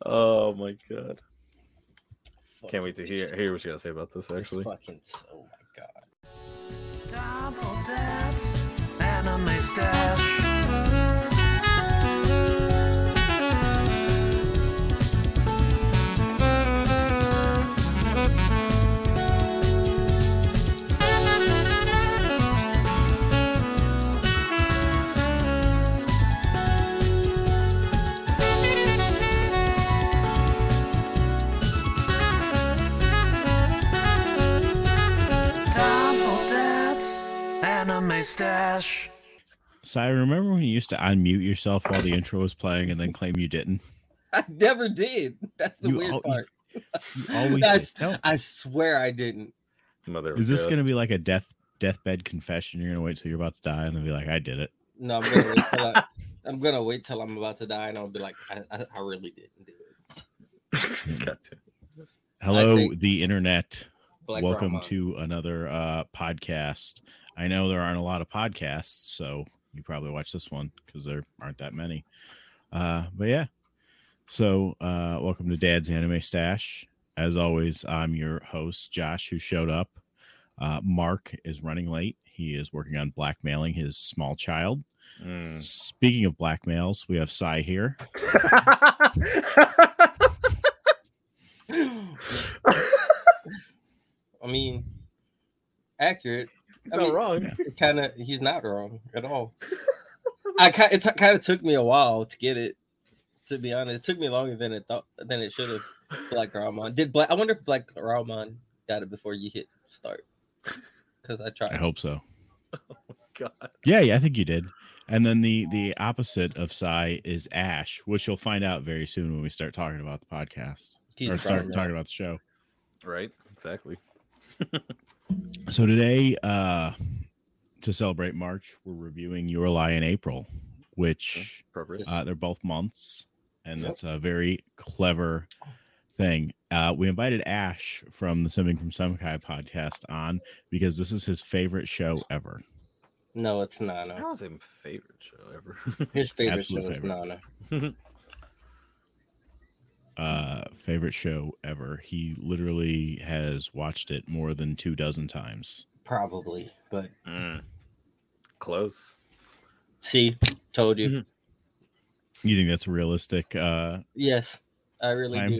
Oh my god. Fuck. Can't wait to hear what you gotta say about this, actually. Fucking, oh my god. Double Dad's Anime Stash. Anime Stash. So I remember when you used to unmute yourself while the intro was playing and then claim you didn't. I never did. That's the weird part. You always did. No. I swear I didn't. Mother Is this God. going to be like a deathbed confession? You're going to wait till you're about to die and then be like, I did it. No, I'm gonna wait till I'm about to die, and I'll be like, I really didn't do it. God. Hello, the internet. Black Welcome Brahma. to another podcast. I know there aren't a lot of podcasts, so you probably watch this one because there aren't that many. But yeah. So welcome to Dad's Anime Stash. As always, I'm your host, Josh, who showed up. Mark is running late. He is working on blackmailing his small child. Speaking of blackmails, we have Sai here. I mean, accurate. He's not wrong. He's not wrong at all. It kind of took me a while to get it. To be honest, it took me longer than it should have. Black Rahman I wonder if Black Rahman got it before you hit start. Because I tried. I hope so. Oh God. Yeah, I think you did. And then the opposite of Sai is Ash, which you'll find out very soon when we start talking about the podcast or start talking about the show. Right. Exactly. So today, to celebrate March, we're reviewing Your Lie in April, which they're both months, and that's a very clever thing. We invited Ash from the Simming from Summerkai podcast on because this is his favorite show ever. No, it's Nana. That was his favorite show ever. His favorite Absolute show is favorite. Nana. Favorite show ever. He literally has watched it more than 24 times. Probably, but Close. see, told you. You think that's realistic? Yes, I really time? do.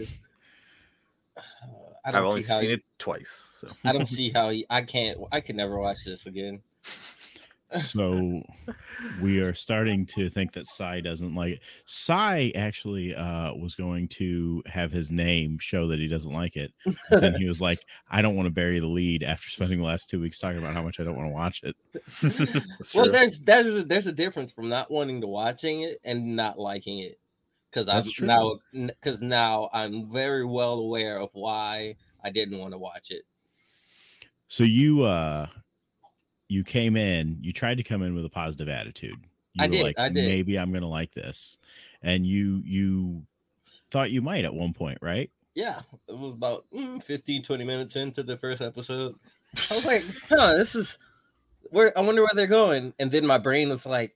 I've only seen it twice, so I don't see how I could never watch this again. So we are starting to think that Sai doesn't like it. Sai actually was going to have his name show that he doesn't like it. And he was like, I don't want to bury the lead after spending the last 2 weeks talking about how much I don't want to watch it. Well, there's a difference from not wanting to watching it and not liking it. Because now I'm very well aware of why I didn't want to watch it. So you came in, you tried to come in with a positive attitude. I did. Maybe I'm going to like this. And you thought you might at one point, right? Yeah. It was about 15, 20 minutes into the first episode. I was like, this is I wonder where they're going. And then my brain was like,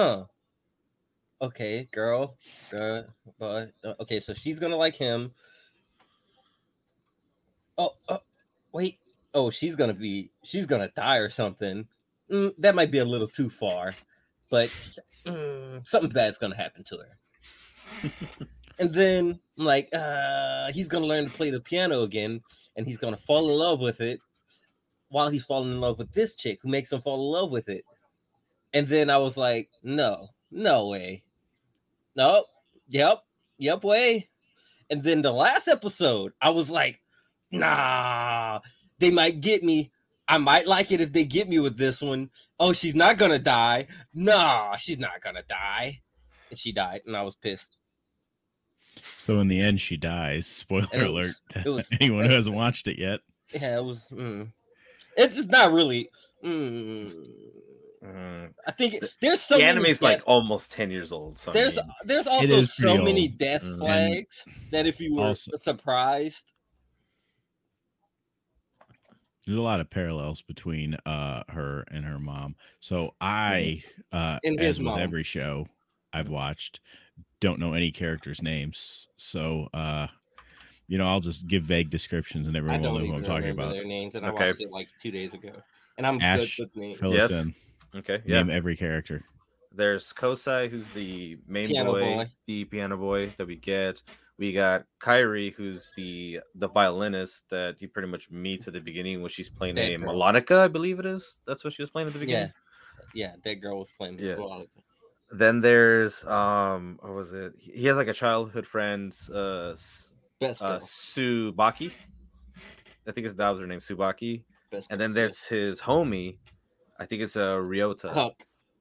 okay, girl, okay, so she's going to like him. Oh, wait. Oh, she's gonna die or something. That might be a little too far, but something bad's gonna happen to her. And then I'm like, he's gonna learn to play the piano again, and he's gonna fall in love with it while he's falling in love with this chick who makes him fall in love with it. And then I was like, no way. Nope. Yep, way. And then the last episode, I was like, nah. They might get me. I might like it if they get me with this one. Oh, she's not going to die. No, she's not going to die. And she died, and I was pissed. So in the end, she dies. Spoiler alert to anyone who hasn't watched it yet. Yeah, it was... It's not really... I think there's so the many anime's like almost 10 years old. So there's also so many death flags that if you were surprised... There's a lot of parallels between her and her mom. So I, as with every show I've watched, don't know any characters' names, so I'll just give vague descriptions and I everyone will don't know who even I'm talking remember about. their names, and I Okay. watched it like 2 days ago. And I'm Ash, good with names. fill us Yes. in. Okay, yeah. Name every character. There's Kosai, who's the main Piano boy, boy. the piano boy that we get. We got Kairi, who's the violinist that he pretty much meets at the beginning when she's playing That a girl. melodica, I believe it is. That's what she was playing at the beginning. Yeah, that girl was playing. Yeah. Yeah. Then there's what was it? He has like a childhood friend, Best girl. Tsubaki. I think that was her name, Tsubaki. Best And girl. then there's his homie. I think it's Ryota. Cuck.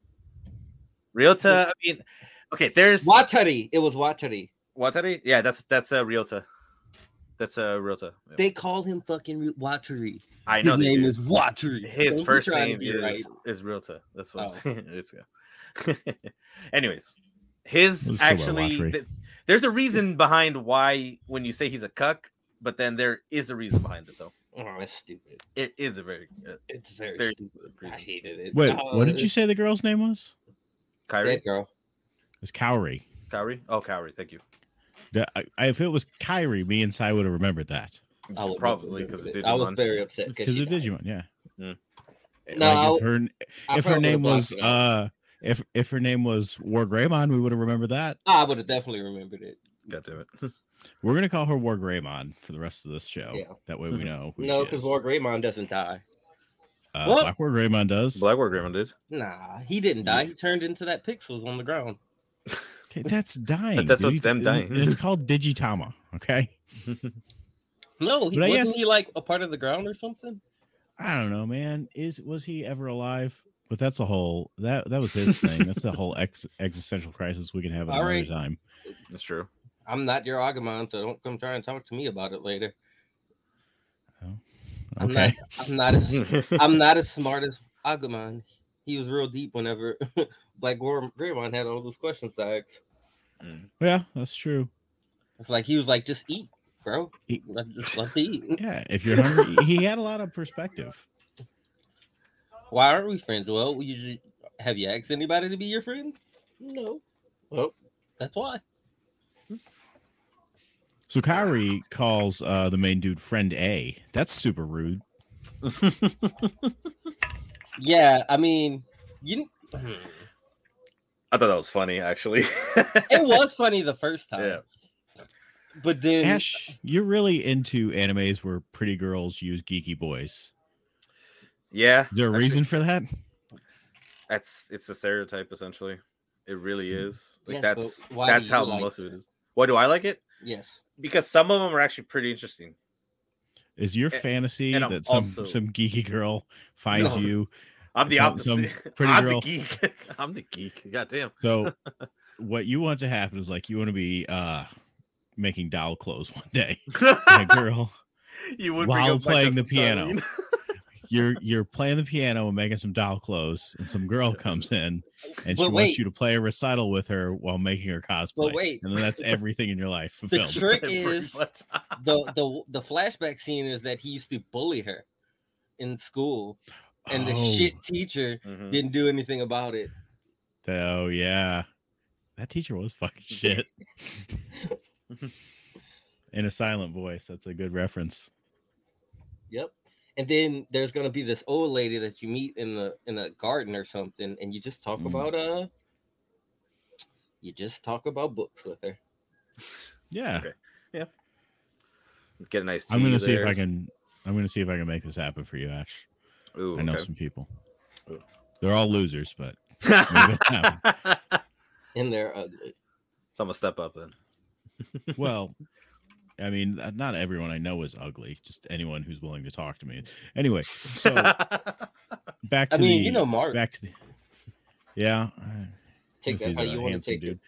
Ryota. I mean, okay. There's Watari. It was Watari. Watari. Yeah, that's Ryota. That's Ryota. Yeah. They call him fucking Watari. I know His they name do. is Watari. His Don't be first trying to name be right. is Ryota. That's what Oh. I'm saying. Let's go. Anyways, his Let's go about actually Watari. there's a reason behind why when you say he's a cuck, but then there is a reason behind it though. Oh, that's stupid. It is a very It's very, Very stupid. I hated it. Wait, Oh, what did you say the girl's name was? Kairi. That girl. It's Kaori. Kairi. Oh, Kairi. Thank you. If it was Kairi, me and Sai would have remembered that. I would Probably remember because it. I was very upset Because she of died. Digimon, yeah. Mm. No, Like if her I if her probably name would've was blocked it out. if her name was War Greymon, we would have remembered that. I would have definitely remembered it. God damn it. We're gonna call her War Greymon for the rest of this show. Yeah. That way we know who No, she because is. Lord Greymon doesn't die. What? Black War Greymon does. Blackboard Grandma did. Nah, he didn't die. He turned into that pixels on the ground. Okay, that's dying. That's dude. what's them dying. It's called Digitama. Okay. No, But I wasn't guess- he like a part of the ground or something? I don't know, man. Was he ever alive? But that's a whole that was his thing. That's the whole existential crisis we can have All another right. time. That's true. I'm not your Agumon, so don't come try and talk to me about it later. I'm Okay. I'm not as smart as Agumon. He was real deep whenever Black Greymon had all those questions to ask. Yeah, that's true. It's like he was like, just eat, bro. Eat. Just let me eat. Yeah, if you're hungry, he had a lot of perspective. Why aren't we friends? Well, have you asked anybody to be your friend? No. Well, that's why. So Kairi calls the main dude friend A. That's super rude. Yeah, I mean, you. I thought that was funny, actually. It was funny the first time. Yeah. But then Ash, you're really into animes where pretty girls use geeky boys. Yeah. Is there a actually, reason for that? it's a stereotype essentially. It really is. Like Yes, but why that's do you how like most of it is. Why do I like it? yes. Because some of them are actually pretty interesting. Is your A- fantasy and I'm that some also- geeky girl finds No. you? I'm the Some opposite. pretty I'm girl- the geek. I'm the geek. God damn. So what you want to happen is like you want to be making doll clothes one day. And a girl, You would while bring up, playing like, the some piano. Darlene. you're playing the piano and making some doll clothes, and some girl comes in and she But wants wait. you to play a recital with her while making her cosplay. But wait. And then that's everything in your life The fulfilled. trick Pretty is much. the flashback scene is that he used to bully her in school, and the Oh. shit teacher Mhm. didn't do anything about it. Oh yeah, that teacher was fucking shit. In a silent voice, that's a good reference. Yep. And then there's gonna be this old lady that you meet in a garden or something, and you just talk Mm. about books with her. Yeah, Okay. Get a nice tea I'm gonna see there. if I can. I'm gonna see if I can make this happen for you, Ash. Ooh, I know okay. some people. Ooh. They're all losers, but Make it happen. And they're ugly. So I'm gonna step up then. well, I mean, not everyone I know is ugly. Just anyone who's willing to talk to me. Anyway, so back to I mean, the you know Mark. back to the yeah. Take This that is how a you want to handsome take it.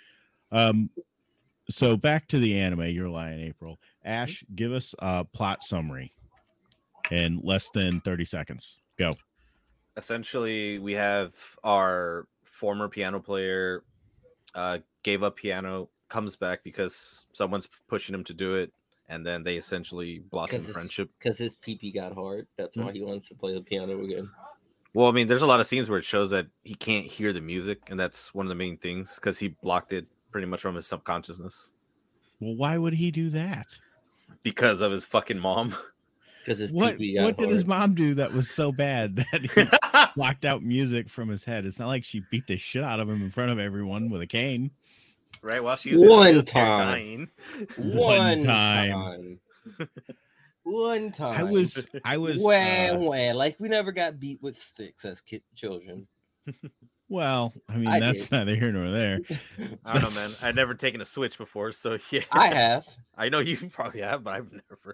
So back to the anime, Your Lie in April. Ash, give us a plot summary in less than 30 seconds. Go. Essentially, we have our former piano player gave up piano, comes back because someone's pushing him to do it, and then they essentially blossom 'Cause friendship. Because his pee got hard. That's why he wants to play the piano again. Well, I mean, there's a lot of scenes where it shows that he can't hear the music, and that's one of the main things because he blocked it pretty much from his subconsciousness Well, why would he do that? because of his fucking mom. Because it's What pee-pee got did his hard. mom do that was so bad that he blocked out music from his head? It's not like she beat the shit out of him in front of everyone with a cane. Right while she was in the One wheelchair time. dying. One time. One time. I was Wah, like we never got beat with sticks as children. well, I mean, I that's did. neither here nor there. I don't know, man. That's- I've never taken a switch before, so yeah. I have. I know you probably have, but I've never.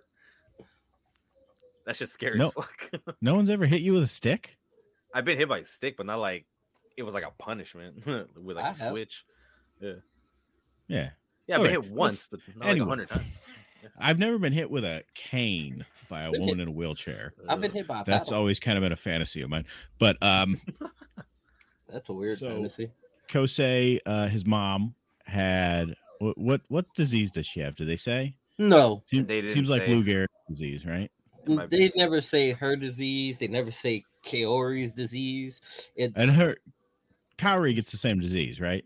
That shit's scary No. as fuck. No one's ever hit you with a stick? I've been hit by a stick, but not like it was like a punishment with like I a have. switch. Yeah. Yeah, I've been Okay, hit once, but not anyway. like 100 times. I've never been hit with a cane by a Been woman in a wheelchair. I've been hit by a That's paddle. always kind of been a fantasy of mine. But That's a weird So- fantasy. Kosei, his mom had what disease does she have? Do they say? No, Seems, They didn't seems like say. Lou Gehrig's disease, right? might be. they never say her disease. They never say Kaori's disease. It's And her Kaori gets the same disease, right?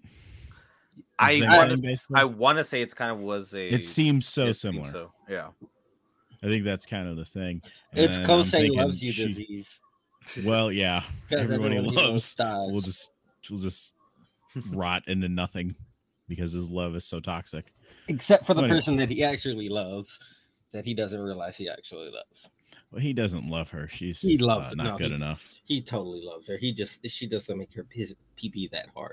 I Same want thing, to. basically? I want to say it's kind of was a. It seems so it seems similar. So yeah. I think that's kind of the thing. And it's then I'm Kosei thinking loves you she- disease. Well, yeah, Because everyone he everyone loves dies. will just rot into nothing because his love is so toxic. Except for the Anyway. person that he actually loves, that he doesn't realize he actually loves. Well, he doesn't love her. She's He loves her. not No, good he- enough. He totally loves her. She doesn't make her pee that hard.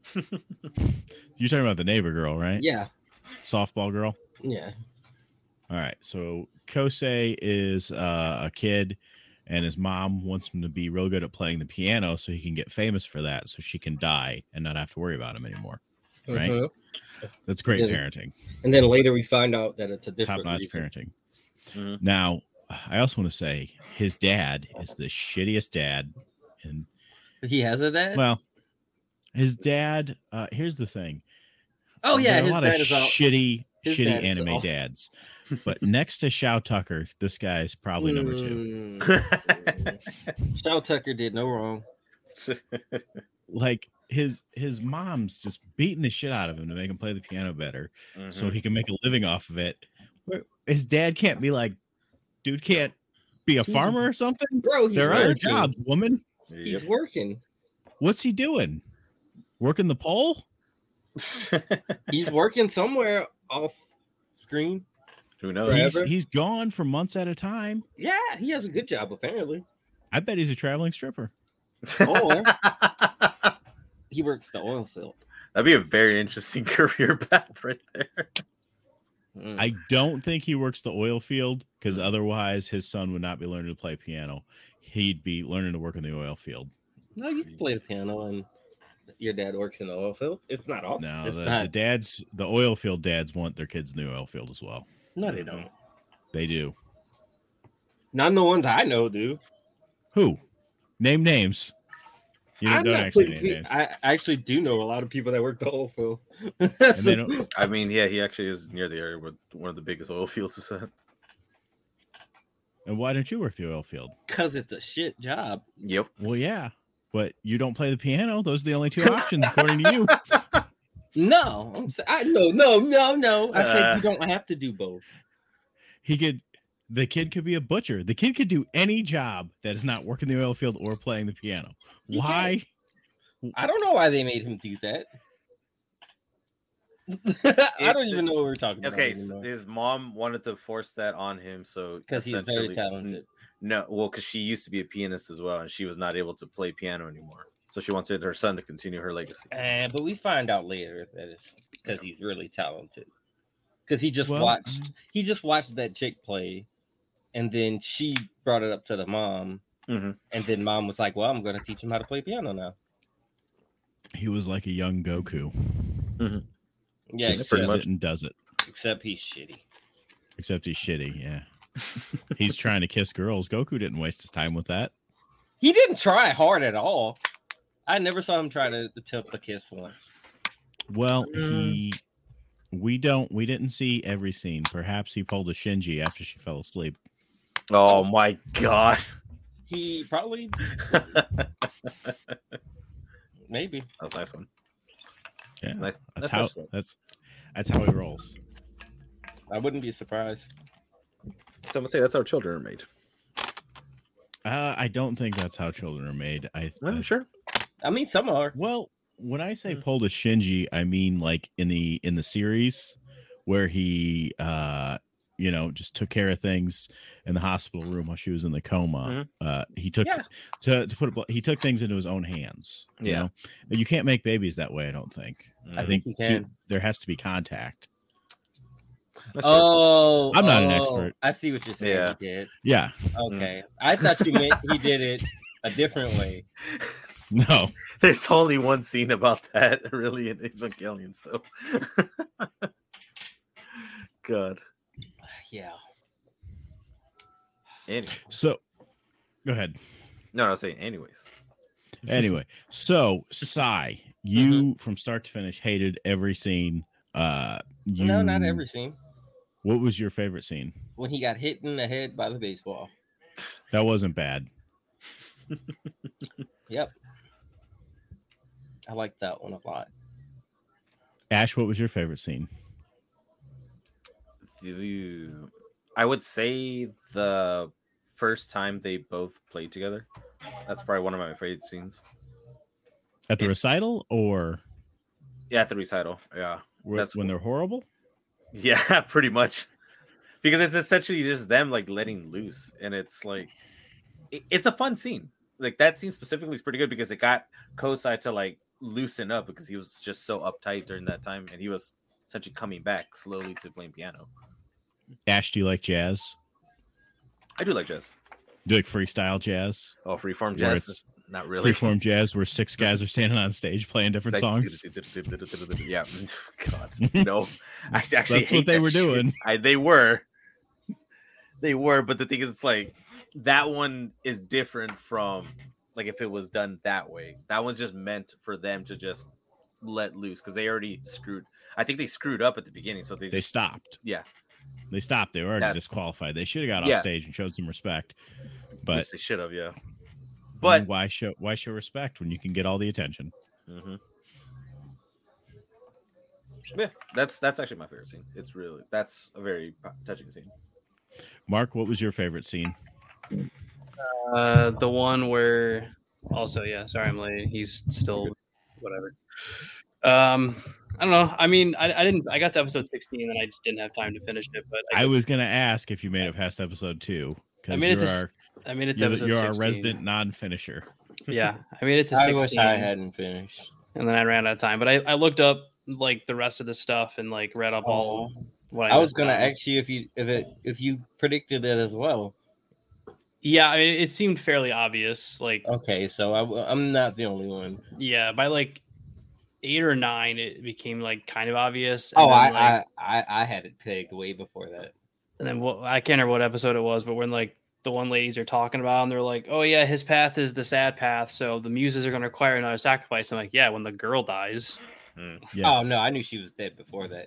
You're talking about the neighbor girl, right? Yeah, Softball girl. yeah. All right. So Kosei is a kid, and his mom wants him to be real good at playing the piano so he can get famous for that, so she can die and not have to worry about him anymore. Right. Mhm. That's great Yeah. parenting. And then later we find out that it's a different Top-notch reason. parenting. Mhm. Now, I also want to say his dad is the shittiest dad. And He has a dad. well, his dad. Here's the thing. oh yeah, there are his a lot dad of is all. shitty his dad is anime all- dads. But next to Shao Tucker, this guy's probably number two. Shao Tucker did no wrong. Like his mom's just beating the shit out of him to make him play the piano better, so Mhm. he can make a living off of it. His dad can't be like, dude can't be a He's- farmer or something. Bro, he's There are other working. jobs, woman. He's Yep. working. What's he doing? Working the pole? He's working somewhere off screen. Who knows? Forever. He's gone for months at a time. Yeah, he has a good job apparently. I bet he's a traveling stripper. Or he works the oil field. That'd be a very interesting career path right there. Mm. I don't think he works the oil field because otherwise his son would not be learning to play piano. He'd be learning to work in the oil field. No, you can play the piano and your dad works in the oil field. It's not all. No, it's the oil field dads want their kids in the oil field as well. No, they don't. They do. None of the ones I know do. Who? Name names. You I'm don't not actually putting name names. I actually do know a lot of people that work the oil field. And they don't, I mean, yeah, he actually is near the area where one of the biggest oil fields is at. and why don't you work the oil field? Because it's a shit job. Yep. Well, yeah, but you don't play the piano. Those are the only two options, according to you. No, no. I said you don't have to do both. The kid could be a butcher. The kid could do any job that is not working the oil field or playing the piano. He Why? I don't know why they made him do that. I don't even know what we're talking about. Okay, so his mom wanted to force that on him, so Because he's very essentially- talented. No, well, because she used to be a pianist as well, and she was not able to play piano anymore. So she wanted her son to continue her legacy. But we find out later that it's because he's really talented. Because he just Well, watched that chick play, and then she brought it up to the mom, Mhm. and then mom was like, "Well, I'm going to teach him how to play piano now." He was like a young Goku. Yeah, Just pretty sees much. it and does it. except he's shitty. Except he's shitty. Yeah. He's trying to kiss girls. Goku didn't waste his time with that. He didn't try hard at all. I never saw him try to attempt a kiss once. Well, we didn't see every scene. Perhaps he pulled a Shinji after she fell asleep. Oh my god! He probably maybe. That's a nice one. Yeah, Nice. that's nice how touch, that's how he rolls. I wouldn't be surprised. so I'm gonna say that's how children are made. I don't think that's how children are made. I'm sure. I mean, some are. Well, when I say pulled a Shinji, I mean like in the series where he just took care of things in the hospital room while she was in the coma. He took he took things into his own hands. You know, you can't make babies that way. I don't think. I think you can. there has to be contact. Oh, I'm not an expert. I see what you're saying. Yeah. He did. Yeah. Okay. I thought you meant he did it a different way. No. There's only one scene about that really in Evangelion. So, God. Yeah. Anyway. So, go ahead. No, I was saying anyways. Anyway, so Sai, you from start to finish hated every scene. No, not every scene. What was your favorite scene? When he got hit in the head by the baseball. That wasn't bad. Yep. I like that one a lot. Ash, what was your favorite scene? I would say the first time they both played together. That's probably one of my favorite scenes. At the recital or at the recital? Yeah. That's when they're horrible? Yeah, pretty much. Because it's essentially just them like letting loose. And it's like it's a fun scene. Like that scene specifically is pretty good because it got Kosai to like loosen up because he was just so uptight during that time, and he was essentially coming back slowly to playing piano. Ash, do you like jazz? I do like jazz. Do you like freestyle jazz? Oh, freeform Where jazz? it's Not really. Freeform jazz where 6 guys are standing on stage playing different songs. Yeah. God. No. I actually That's what they were doing. They were. But the thing is, it's like that one is different from like if it was done that way. That one's just meant for them to just let loose because they already screwed. I think they screwed up at the beginning, so they stopped. Yeah. They stopped. They were already disqualified. They should have got off stage and showed some respect. But yes, they should have, yeah. But why show respect when you can get all the attention? Mm-hmm. Yeah, that's actually my favorite scene. That's a very touching scene. Mark, what was your favorite scene? The one where also, sorry I'm late. He's still whatever. I don't know. I mean, I got to episode 16 and I just didn't have time to finish it. But I was gonna ask if you made it past episode 2 because I made it to episode 16. You're a resident non-finisher. Yeah, I made it to 16. I wish I hadn't finished. And then I ran out of time. But I looked up like the rest of the stuff and like read up all. What I was gonna ask you if you predicted it as well. Yeah, I mean, it seemed fairly obvious. Like, okay, so I'm not the only one. Yeah, by like 8 or 9, it became like kind of obvious. And I had it pegged way before that. And then I can't remember what episode it was, but when like the one ladies are talking about, and they're like, "Oh yeah, his path is the sad path, so the muses are going to require another sacrifice." I'm like, "Yeah, when the girl dies." Yeah. Oh no, I knew she was dead before that.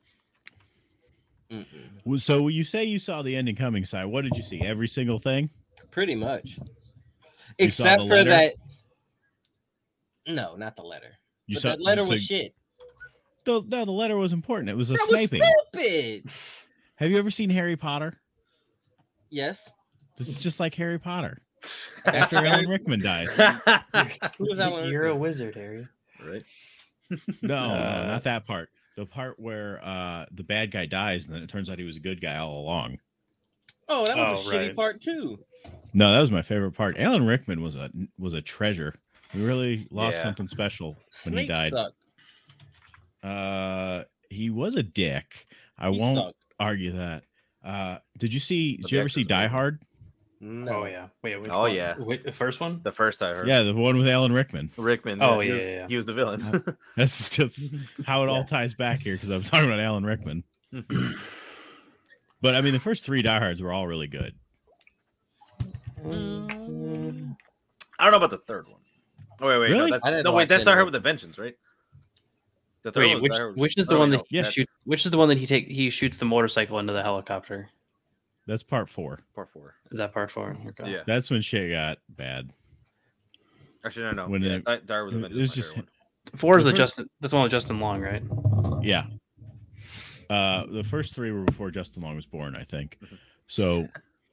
Mm-mm. So you say you saw the ending coming, Si. What did you see? Every single thing? Pretty much. You Except for that. No, not the letter. The letter was shit. The letter was important. It was a sniping. Stupid. Have you ever seen Harry Potter? Yes. This is just like Harry Potter. After Alan Rickman dies. Who's Alan? You're a wizard, Harry. Right? No, not that part. The part where the bad guy dies, and then it turns out he was a good guy all along. Oh, that was a shitty part too. No, that was my favorite part. Alan Rickman was a treasure. We really lost something special when he died. Sucked. He was a dick. I won't argue that. Did you ever see Die Hard? No. Oh yeah. Wait. Which oh one? yeah. Wait, the first one? The first I heard. Yeah, the one with Alan Rickman. Oh yeah. He was the villain. That's just how it all ties back here because I'm talking about Alan Rickman. But I mean, the first 3 Die Hards were all really good. I don't know about the third one. Oh, wait. Really? That's Die Hard with the Vengeance, right? The third Wait, one which is the one that he shoots? Which is the one that he shoots the motorcycle into the helicopter? That's part 4. Part 4. Is that part 4? Okay. Yeah. That's when shit got bad. Actually, no. When Die Hard with the Vengeance. It was just 4 is The the first- Justin. That's the one with Justin Long, right? Yeah. The first 3 were before Justin Long was born, I think. So,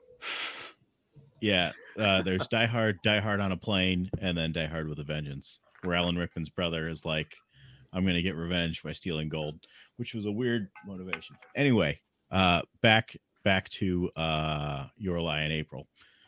yeah, there's Die Hard on a Plane, and then Die Hard with a Vengeance, where Alan Rickman's brother is like, I'm going to get revenge by stealing gold, which was a weird motivation. Anyway, back to Your Lie in April.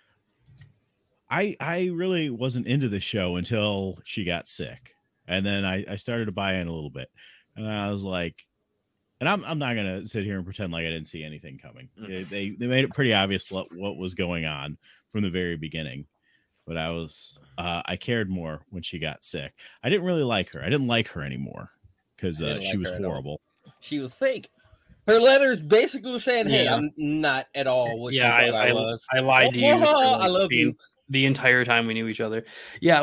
I really wasn't into the show until she got sick. And then I started to buy in a little bit. And I was like, and I'm not gonna sit here and pretend like I didn't see anything coming. They made it pretty obvious what was going on from the very beginning. But I cared more when she got sick. I didn't really like her. I didn't like her anymore because she was horrible. She was fake. Her letters basically saying, "Hey, Yeah. I'm not at all what Yeah, you thought I was. I lied to you. for, I like, love being- you." the entire time we knew each other. Yeah,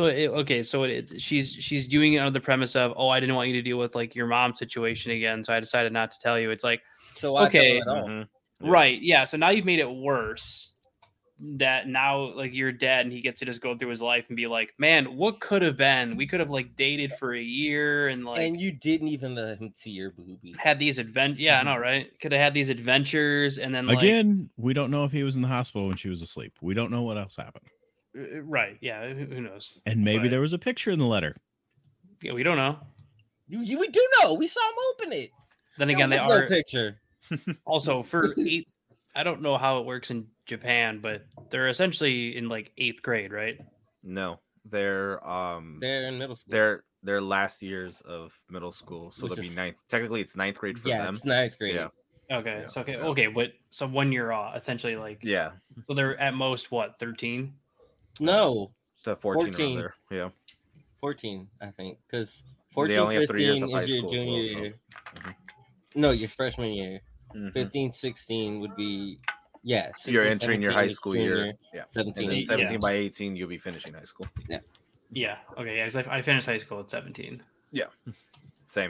she's doing it on the premise of, oh, I didn't want you to deal with like your mom situation again, so I decided not to tell you. It's like, So I okay, tell her at all. Mhm. Yeah. right, yeah. So now you've made it worse. That now like you're dead and he gets to just go through his life and be like, man, what could have been? We could have like dated for a year and like And you didn't even let him see your boobie. had these advent. Yeah, I know, right? Could have had these adventures and then like Again, we don't know if he was in the hospital when she was asleep. We don't know what else happened. right. Yeah, who knows? And maybe Right. there was a picture in the letter. Yeah, we don't know. We do know. We saw him open it. Then again, they There was no are picture. also for 8. I don't know how it works in Japan, but they're essentially in like 8th grade, right? No, they're They're in middle school. they're last years of middle school, so Which they'll be is- ninth. Technically, it's ninth grade for yeah, them. it's ninth grade. Yeah. Okay, Yeah, so yeah. okay, but so 1 year off, essentially like Yeah, so they're at most what 13? No, the 14, 14. around there. Yeah, 14, I think, because 14, only have 3 years 15 of high is your school as junior well, so- year. Mhm. No, your freshman year. Mhm. 15, 16 would be, yeah. 16, You're entering your 17 high is school junior, year. Yeah, 17, and then 18. 17 by 18, you'll be finishing high school. Yeah, okay, yeah, because I finished high school at 17. Same.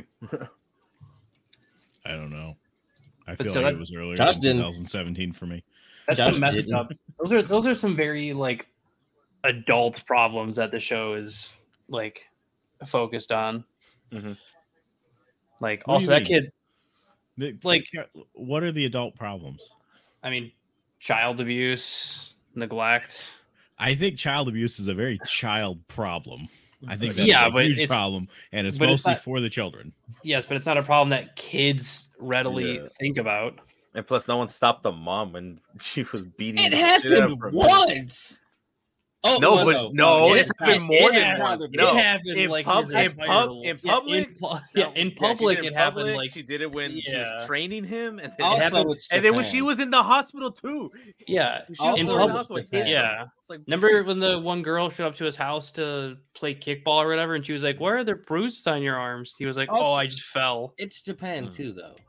I don't know. I But feel so like that- it was earlier Josh than didn't. 2017 for me. That's Josh some messed didn't. up. Those are some very like adult problems that the show is like focused on. Mhm. Like What do also you that mean? kid, Like, what are the adult problems? I mean, child abuse, neglect. I think child abuse is a very child problem. I think that's Yeah, a but huge it's- problem, and it's but it's mostly not- for the children. Yes, but it's not a problem that kids readily Yeah. think about. And plus, no one stopped the mom when she was beating. It the shit out of happened her. once. Oh, No, well, but no, It it's been happened- more it than happened- once. it No, happened in like pub- his in entire pub- life. in Yeah, public? in No, in she public did it happened public, like she did it when she Yeah. was training him, and then, Also, happened, it's and then when she Japan. was in the hospital too. yeah. She was Also, in in the public, hospital, it's hit him. yeah. It's like, Remember when the one girl showed up to his house to play kickball or whatever, and she was like, "Where are the bruises on your arms?" He was like, "Oh, Also- I just fell." It's Japan Hmm. too, though.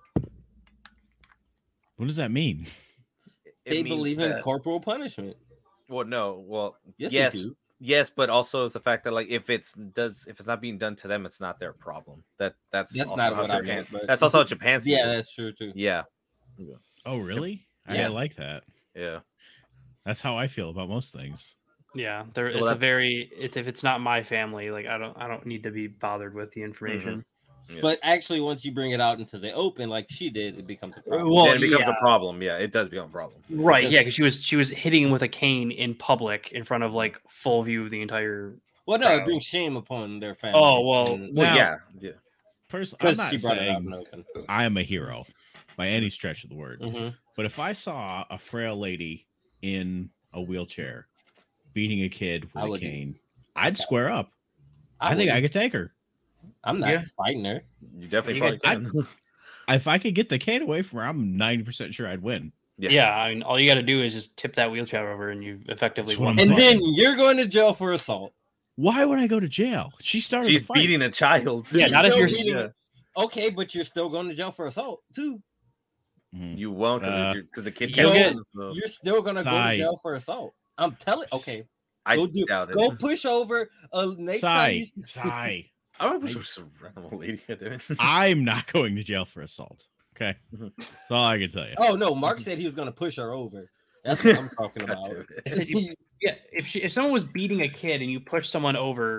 What does that mean? it They means believe in that- corporal punishment. Well, no, well, Yes, yes, they do. yes, but also it's the fact that like if it's not being done to them, it's not their problem. That's That's also not how what I Japan- meant, but- That's also how Japan sees Yeah, it. that's true too. Yeah, Oh, really? I Yes. like that. yeah. That's how I feel about most things. Yeah, Well, it's a that- very it's if it's not my family, like I don't need to be bothered with the information. Yeah. But actually, once you bring it out into the open, like she did, it becomes a problem. Well, then it becomes yeah. a problem. Yeah, it does become a problem. Right? Yeah, because she was hitting him with a cane in public in front of like full view of the entire. Well, no, Crowd. it brings shame upon their family. Oh, well, And- Well, Now- yeah. First, I'm because not she brought it out saying in open. I am a hero by any stretch of the word. Mhm. But if I saw a frail lady in a wheelchair beating a kid with I a wouldn't. cane, I'd square up. I think I wouldn't. could take her. I'm not Yeah. fighting her. You definitely You probably can. If I could get the cane away from her, I'm 90% sure I'd win. Yeah. I mean, all you got to do is just tip that wheelchair over, and you effectively That's what won. I'm the And fight. then you're going to jail for assault. Why would I go to jail? She started She's the fight. beating a child. Yeah, not if Still you're beating yeah. it. Okay, but you're still going to jail for assault too. Mhm. You won't Uh, because the kid you'll can't. get- so You're still going to go to Sigh. jail for assault. I'm telling. Okay, I go do. doubt Go it. push over a next Sigh, time. sigh. I don't know some random lady doing. I'm not going to jail for assault. Okay, Mhm. that's all I can tell you. Oh no, Mark said he was going to push her over. That's what I'm talking God about. damn it. I said, yeah, if someone was beating a kid and you push someone over,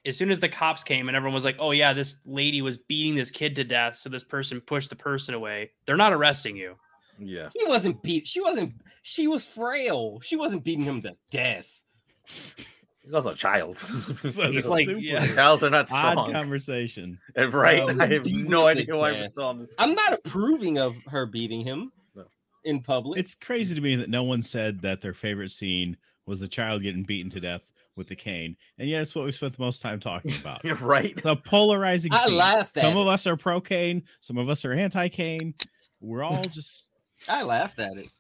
as soon as the cops came and everyone was like, "Oh yeah, this lady was beating this kid to death, so this person pushed the person away," they're not arresting you. Yeah. He wasn't beat. She was frail. She wasn't beating him to death. He's also a child. So He's like, super yeah. Childs are not odd strong. conversation. And right. No, I have beating no him to idea why we're death. still on this. I'm not approving of her beating him No. in public. It's crazy to me that no one said that their favorite scene was the child getting beaten to death with the cane, and yet it's what we spent the most time talking about. You're right. The polarizing I scene. laughed at Some it. of us are pro cane, some of us are anti cane. We're all just. I laughed at it.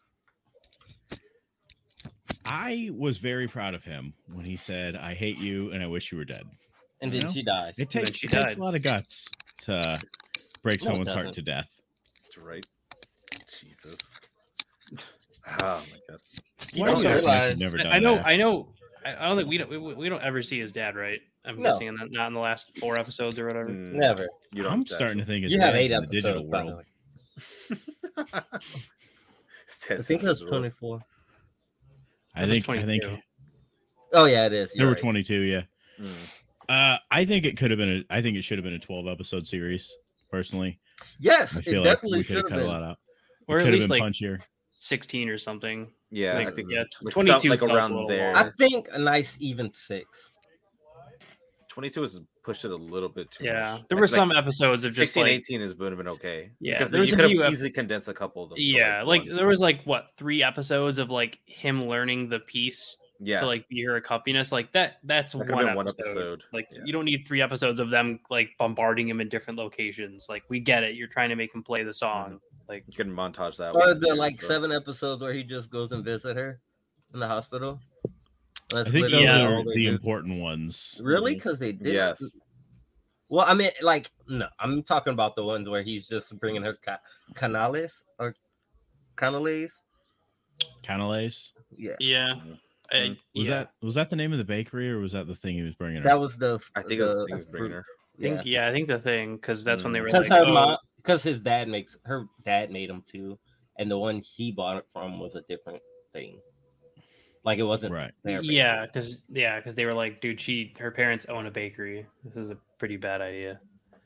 I was very proud of him when he said, "I hate you and I wish you were dead." And You then know? she dies. It then takes she it takes died. a lot of guts to break No, it someone's heart doesn't. to death. That's right. Jesus. Oh my god. You Why don't is that realize- Nick never done I know. that? I know. I don't think we don't ever see his dad, right? I'm No. guessing not in the last 4 episodes or whatever. Mm, Never. You don't. I'm starting to think it's You have dad's 8 in the digital episodes, by the world. way. I I think it was 24. I think 22. Oh yeah, it is. there You're were right. 22. Yeah. Mm. I think it could have been. I think it should have been a 12 episode series. Personally, Yes, I it feel like definitely we could should have have cut a been. lot out. Or It at could have least been like punchier. 16 or something. Yeah, Like, I think yeah, like 22 like felt a around little there. long. I think a nice even 6. 22 was pushed it a little bit too Yeah, much. there I were feel like some episodes of just 16, like 18 is would have been okay. Yeah, because there was you a could few have ep- easily condensed a couple of them. to, yeah, like one. there was like what 3 episodes of like him learning the piece yeah, to like be her accompanist. Like that's that could one have been episode. one episode. Like Yeah. you don't need 3 episodes of them like bombarding him in different locations. Like we get it. You're trying to make him play the song. Like You can montage that. Or with the too, like so. 7 episodes where he just goes and visit her in the hospital. I That's think those literally Yeah. are all they the do. important ones. Really? Because they did. Yes. Well, I mean, like, no, I'm talking about the ones where he's just bringing her canales or canales. Canales. Yeah, yeah, Mhm. Was that the name of the bakery or was that the thing he was bringing her? that was the. I think it's the thing was bringing her. Yeah, I think the thing because that's when they were because like, her oh, mom, because his dad her dad made him too, and the one he bought it from was a different thing. Like it wasn't Right. their bakery. yeah, because they were like, dude, her parents own a bakery. This is a pretty bad idea.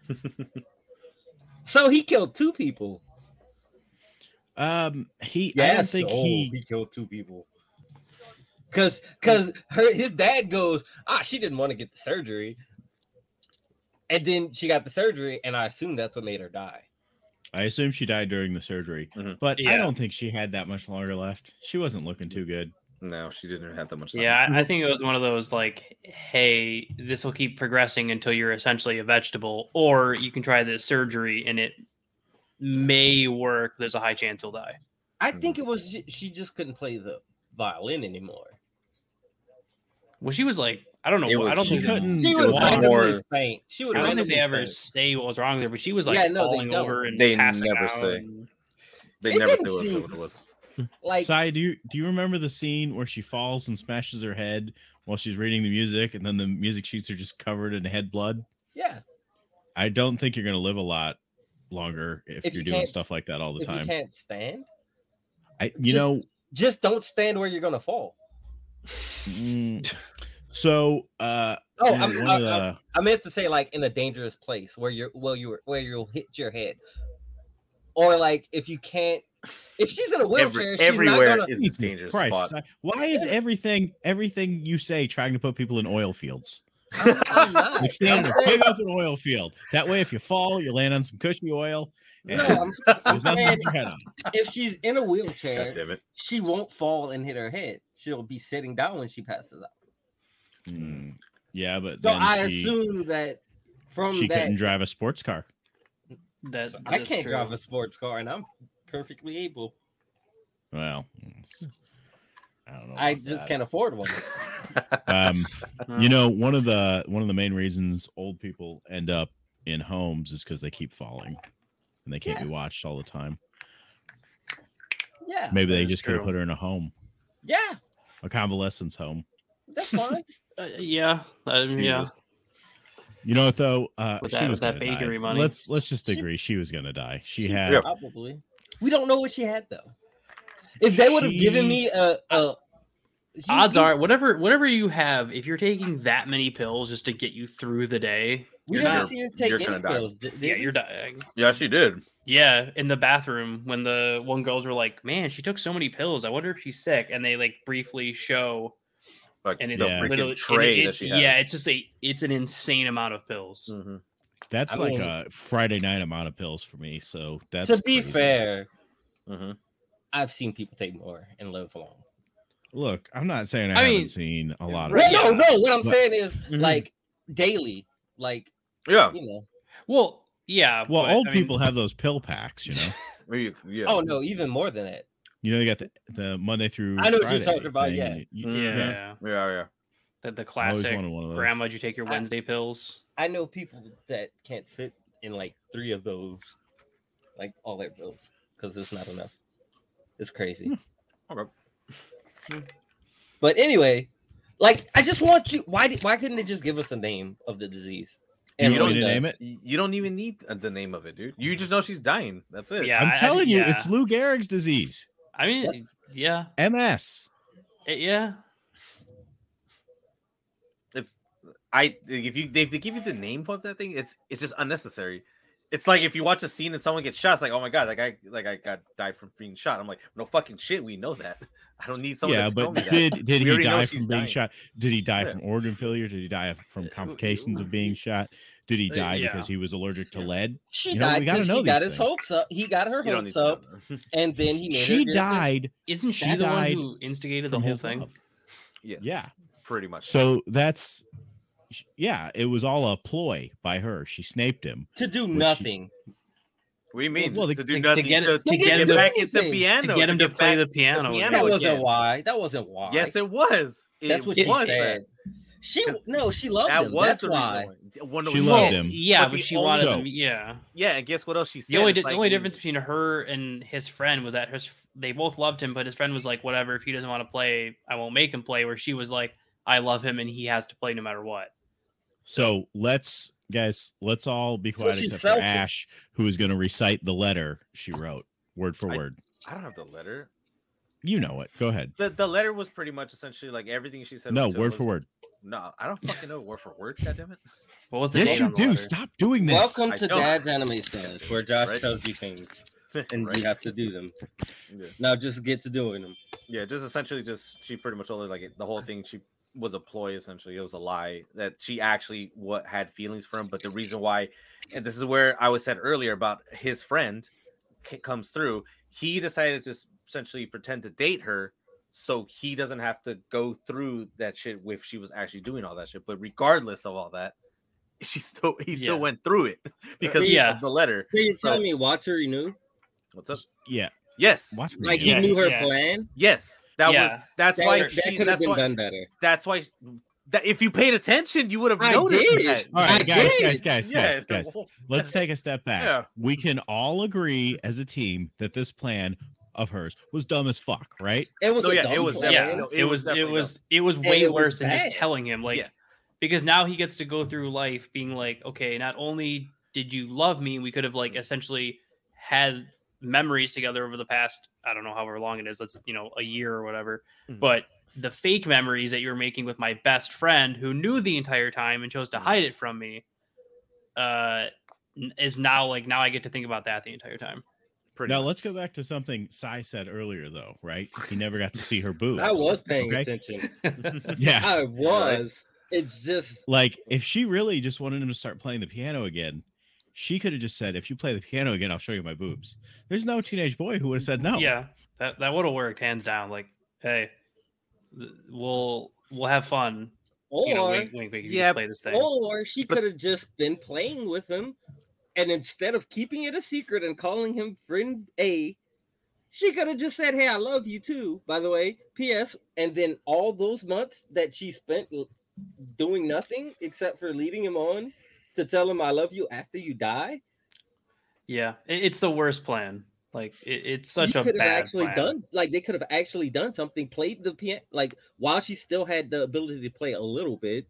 So he killed 2 people. I don't think he killed 2 people. Cause his dad goes, she didn't want to get the surgery, and then she got the surgery, and I assume that's what made her die. I assume she died during the surgery, Mhm. but I Yeah. don't think she had that much longer left. She wasn't looking too good. No, she didn't have that much time. Yeah, I think it was one of those like, hey, this will keep progressing until you're essentially a vegetable, or you can try this surgery and it may work. There's a high chance he'll die. I think it was she just couldn't play the violin anymore. Well, she was like, I don't know. It was- I don't she think couldn't- She It would was randomly more- faint. She would I don't think they randomly ever faint. say what was wrong with her, but she was like Yeah, no, they falling don't. over and They passing never out. say. and- They It never didn't knew seem- what it was. Like Sai, do you remember the scene where she falls and smashes her head while she's reading the music, and then the music sheets are just covered in head blood? yeah, I don't think you're going to live a lot longer if If you're you doing can't- stuff like that all the if you time. can't stand, You just don't stand where you're gonna fall. know, so Oh, one of the I meant to say like in a dangerous place where you'll hit your head, or like if she's in a wheelchair, she's everywhere not gonna. is a Jesus dangerous Christ, spot. Sai, why is everything you say trying to put people in oil fields? I'm not. Like stand I'm there, saying- pick up an oil field. That way, if you fall, you land on some cushy oil. And No, I'm there's nothing to saying hit your head on. if she's in a wheelchair, God damn it. she won't fall and hit her head. She'll be sitting down when she passes out. Yeah, but So then I she assume that from couldn't that, drive a sports car. That I that's can't true. drive a sports car, and I'm perfectly able. Well, I don't know. I about just that. can't afford one. You know, one of the main reasons old people end up in homes is because they keep falling and they can't be watched all the time. Yeah, Maybe they is just could have true. put her in a home, yeah, a convalescence home. that's fine. Yeah. Yeah. Jesus. You know what though? With She that- was with that gonna die. bakery money. Let's just agree she was gonna die. She had Yeah. Probably. We don't know what she had though. If they would have given She- me a odds are whatever you have, if you're taking that many pills just to get you through the day, we you're never not- see her take you're any gonna die. pills. yeah, you're dying. Yeah, she did. Yeah, in the bathroom when the one girls were like, "Man, she took so many pills. I wonder if she's sick." And they like briefly show, Like and the it's Yeah. literally freaking tray it- that she has. yeah, it's an insane amount of pills. Mm-hmm. That's I like mean- a Friday night amount of pills for me. So that's To be crazy. fair, Mm-hmm. I've seen people take more and live long. Look, I'm not saying I, I haven't mean- seen a lot of. Right, Well, yeah. no. What I'm But- saying is Mhm. like daily, like Yeah. you know. Well, yeah. Well, but, old I mean, people have those pill packs, you know. Yeah. Oh no, even more than that. You know, they got the Monday through. I know what you're Friday talking about, thing, yeah. and Yeah, Mhm. Yeah. the I always classic. wanted one of those. Grandma, did you take your I- Wednesday pills? I know people that can't fit in like 3 of those, like all their bills, because it's not enough. It's crazy. Okay. But anyway, like I just want you. Why couldn't they just give us a name of the disease? You want Everyone me to does. name it? You don't even need the name of it, dude. You just know she's dying. That's it. Yeah. I'm I telling think- you, yeah. it's Lou Gehrig's disease, I mean, That's- yeah, MS. yeah. It's if they give you the name of that thing, it's just unnecessary. It's like if you watch a scene and someone gets shot, it's like, oh my god, that guy died from being shot. I'm like, no fucking shit, we know that. I don't need someone. Yeah, to tell but me that. did We he already know die she's from being dying. shot? Did he die Yeah. from organ failure? Did he die from complications of being shot? Did he die Yeah. because he was allergic to lead? She You know, we died gotta because know he got these his things. hopes up. He got her You don't need hopes to up, know. and then he made She her get died Isn't she She the one died who instigated the from whole his thing? love. Yes. Yeah. Pretty much. So that's it was all a ploy by her. She snaped him. to do she- nothing. What do you mean? Well, to do to nothing get- to, to get, get back him- into piano To get him to get play back- the piano. piano That again. wasn't why. That wasn't why. Yes, it was. That's what she was said. She loved That him. was That's the why. reason why. She Well, loved him. Yeah, But but the she wanted only- them. Yeah. Yeah, and guess what else she said? The only, It's the like, only difference between her and his friend was that they both loved him, but his friend was like, whatever, if he doesn't want to play, I won't make him play. Where she was like, I love him and he has to play no matter what. So let's all be So quiet she's except selfish. for Ash, who is going to recite the letter she wrote word for word. I don't have the letter. You know it. Go ahead. The letter was pretty much essentially like everything she said. No, until word was- for word. No, I don't fucking know word for word. God damn it. What was the Yes, date you on the do. letter? Stop doing this. Welcome I to know. Dad's Anime Stash, where Josh Right. tells you things and Right? you have to do them. Yeah. Now just get to doing them. Yeah, just essentially, just she pretty much told her like the whole thing. She was a ploy. Essentially, it was a lie that she actually had feelings for him. But the reason why, and this is where I was said earlier about his friend comes through. He decided to essentially pretend to date her, so he doesn't have to go through that shit if she was actually doing all that shit. But regardless of all that, he still Yeah. went through it because Yeah. of the letter. So you're So- telling me Watcher knew? What's up? Yeah. Yes, Watch me. Like yeah. he knew her Yeah. plan? yes. That's That, why that she. could have That's been why. done better. That's why. That if you paid attention, you would have I noticed did. that. All right, I guys, did. guys. Let's take a step back. Yeah. We can all agree as a team that this plan of hers was dumb as fuck, right? It was No, a yeah, dumb it was plan. Yeah, no, it was And way it was worse than bad. just telling him, like, Yeah. because now he gets to go through life being like, okay, not only did you love me, we could have like essentially had memories together over the past, I don't know however long it is, let's a year or whatever, Mhm. but the fake memories that you were making with my best friend who knew the entire time and chose to hide it from me, is now like now I get to think about that the entire time. Pretty Now much. let's go back to something Sai said earlier, though. Right? He never got to see her boobs. I was paying okay? attention. Yeah. I was. It's just Like if she really just wanted him to start playing the piano again, she could have just said, "If you play the piano again, I'll show you my boobs." There's no teenage boy who would have said no. Yeah, that would have worked hands down. Like, hey, we'll have fun. or Wink, wink, wink. You Yeah, just play this thing. or she But- could have just been playing with him, and instead of keeping it a secret and calling him friend A, she could have just said, "Hey, I love you too." By the way, P.S. And then all those months that she spent doing nothing except for leading him on to tell him "I love you" after you die, Yeah, it's the worst plan. Like, it's such you a could have bad actually plan. done like they could have actually done something. Played the piano like while she still had the ability to play a little bit.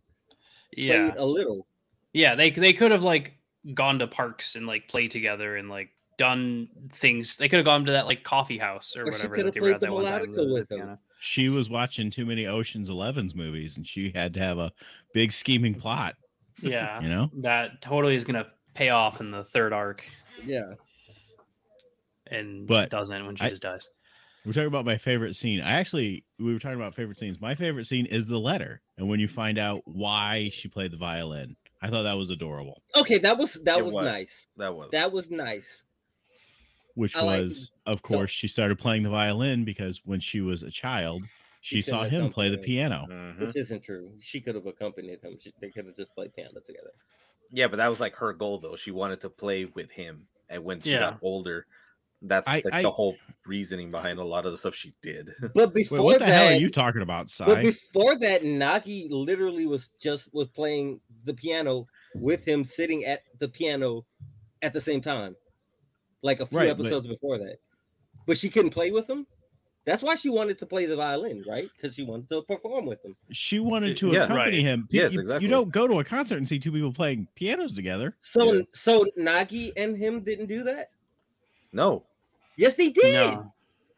Yeah, Played a little. yeah. They could have like gone to parks and like played together and like done things. They could have gone to that like coffee house or Or she whatever. could that have they were played at the that one time melodica with the him. piano. She was watching too many Ocean's 11's movies, and she had to have a big scheming plot. Yeah, You know, that totally is gonna pay off in the third arc, Yeah. and But it doesn't when she I- just dies. we're talking about my favorite scene. We were talking about favorite scenes. My favorite scene is the letter, and when you find out why she played the violin, I thought that was adorable. Okay, that was It nice. That was. That was nice. Which I like- was, of course, she started playing the violin because when she was a child, she She saw couldn't him play the accompany piano. Mhm. Which isn't true. She could have accompanied him. They could have just played piano together. Yeah, but that was like her goal though. She wanted to play with him, and when she Yeah. got older, that's I- like I- the whole reasoning behind a lot of the stuff she did. But Wait, before what the hell that, are you talking about, but Sai? before that, Nagi literally was playing the piano with him sitting at the piano at the same time, like a few Right, but- episodes before that. But she couldn't play with him. That's why she wanted to play the violin, right? Because she wanted to perform with him. She wanted to Yeah. accompany Right. him. Yes, you, exactly. You don't go to a concert and see two people playing pianos together. So, Yeah. so Nagi and him didn't do that. No, Yes, they did. No.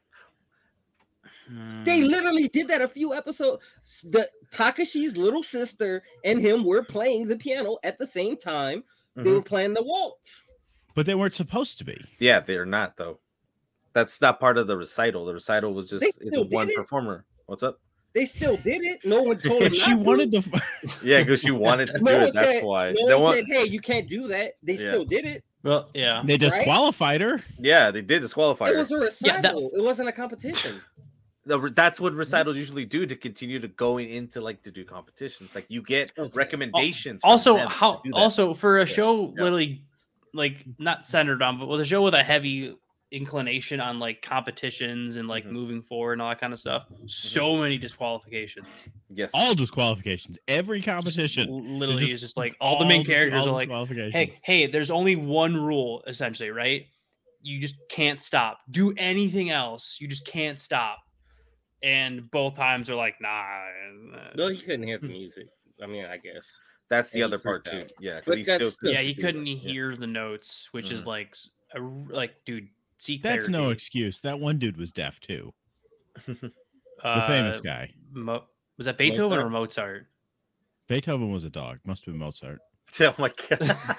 They Mm, literally did that a few episodes. The Takashi's little sister and him were playing the piano at the same time. They Mhm. were playing the waltz. But they weren't supposed to be. yeah, they're not though. That's not part of the recital. The recital was just They it's still did one it. performer. What's up? They still did it. No one told them. She not to. wanted to. Yeah, because she wanted to do No one it. That's said, why. No They one want- said, "Hey, you can't do that." They Yeah. still did it. well, yeah. They disqualified her. Yeah, they did disqualify It her. was a Yeah, recital. It wasn't a competition. That's what recitals That's- usually do to continue to going into like to do competitions. Like you get Okay. recommendations. from Also, them to how do that. also for a show Yeah. literally like not centered on, but with a show with a heavy inclination on like competitions and like Mhm. moving forward and all that kind of stuff. So many disqualifications. Yes, All disqualifications. Every Just competition. literally just- is just like all the main characters all are like, disqualifications. hey, there's only one rule essentially, right? You just can't stop. Do anything else. You just can't stop. And both times are like, nah. No, he couldn't hear the music. I mean, I guess. that's the and he other part freaked too. out. Yeah, 'cause But he that's still still- yeah, could. he couldn't Yeah. hear the notes, which is Mhm. like, like, dude, seek That's no therapy. excuse. That one dude was deaf too. The Uh, famous guy. Was that Beethoven or Mozart? Beethoven was a dog. Must have been Mozart. Oh my god!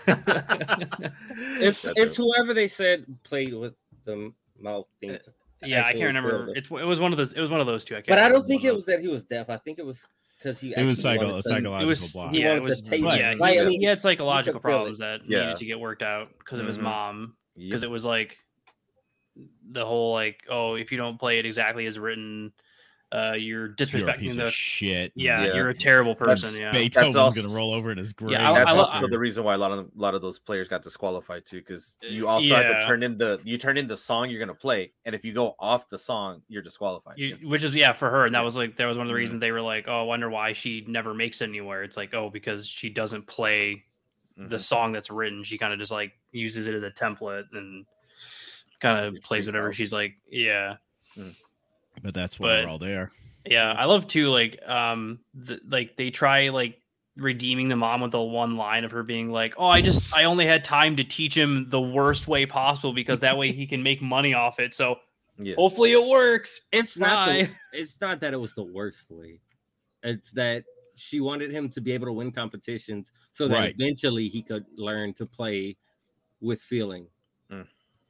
It's That's it's it. whoever they said played with the mouth thing. Yeah, I actually can't remember. feel it. It was one of those. It was one of those two. I can't. But I don't remember think one it of was that he was deaf. I think it was because he. It was actually a wanted to- psychological It was block. He yeah, it wanted was to taste it. yeah. Like, I he, mean, he had psychological feel it. problems that Yeah. needed to get worked out because of his Mhm. mom. Yep. Because it was like the whole like, oh, if you don't play it exactly as written, you're You're a disrespecting piece the. of shit. Yeah, Yeah. you're a terrible person. That's yeah. Beethoven's also- gonna roll over in his grave. Yeah, That's I also lo- the reason why a lot of those players got disqualified too, because you also have Yeah. to turn in the song you're gonna play, and if you go off the song, you're disqualified. Yes. Which is for her, and that Yeah. was one of the Mhm. reasons they were like, oh, I wonder why she never makes it anywhere. It's like, oh, because she doesn't play the Mhm. song that's written. She kind of just like uses it as a template and kind of It plays whatever freestyles. she's like. Yeah, But that's why But- we're all there. yeah. I love too. Like, like they try like redeeming the mom with the one line of her being like, oh, I only had time to teach him the worst way possible because that way he can make money off it. So Yeah. hopefully it works. It's not. Bye. It's not that it was the worst way. It's that she wanted him to be able to win competitions so that Right. eventually he could learn to play with feeling. Mm.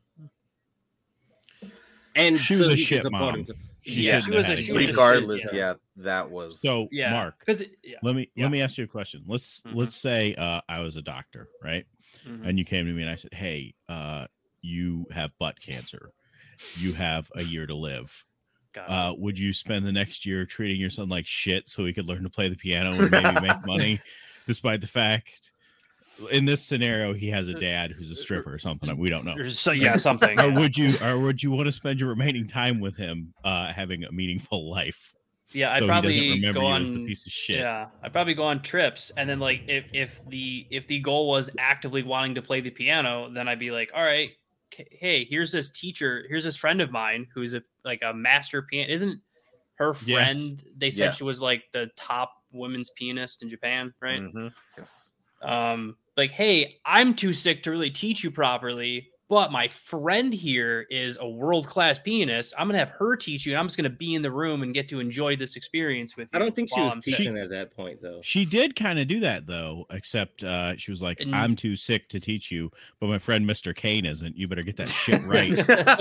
And She was a he could shit support mom. him. She Yeah, shouldn't she have was had a- a she kid. was a shit, Regardless, yeah. yeah, that was. So Yeah, Mark, because let me Yeah. ask you a question. Let's Mhm. say I was a doctor, right? Mhm. And you came to me and I said, "Hey, you have butt cancer. You have a year to live. Got it. Would you spend the next year treating your son like shit so he could learn to play the piano and maybe make money, despite the fact in this scenario he has a dad who's a stripper or something? We don't know. There's something. Or would you want to spend your remaining time with him having a meaningful life Yeah, I'd so he doesn't probably remember go you on. as the piece of shit? Yeah, I'd probably go on trips, and then like if the goal was actively wanting to play the piano, then I'd be like, all right, hey, here's this teacher, here's this friend of mine who's a master pianist. Isn't her friend? Yes. They said Yeah. she was like the top women's pianist in Japan, right? Mhm. Yes. Like, hey, I'm too sick to really teach you properly. but my friend here is a world-class pianist. I'm gonna have her teach you, and I'm just gonna be in the room and get to enjoy this experience with you. I don't think she while was I'm sick." teaching at that point though. She did kind of do that though, except she was like, And- "I'm too sick to teach you, but my friend Mr. Kane isn't. You better get that shit right."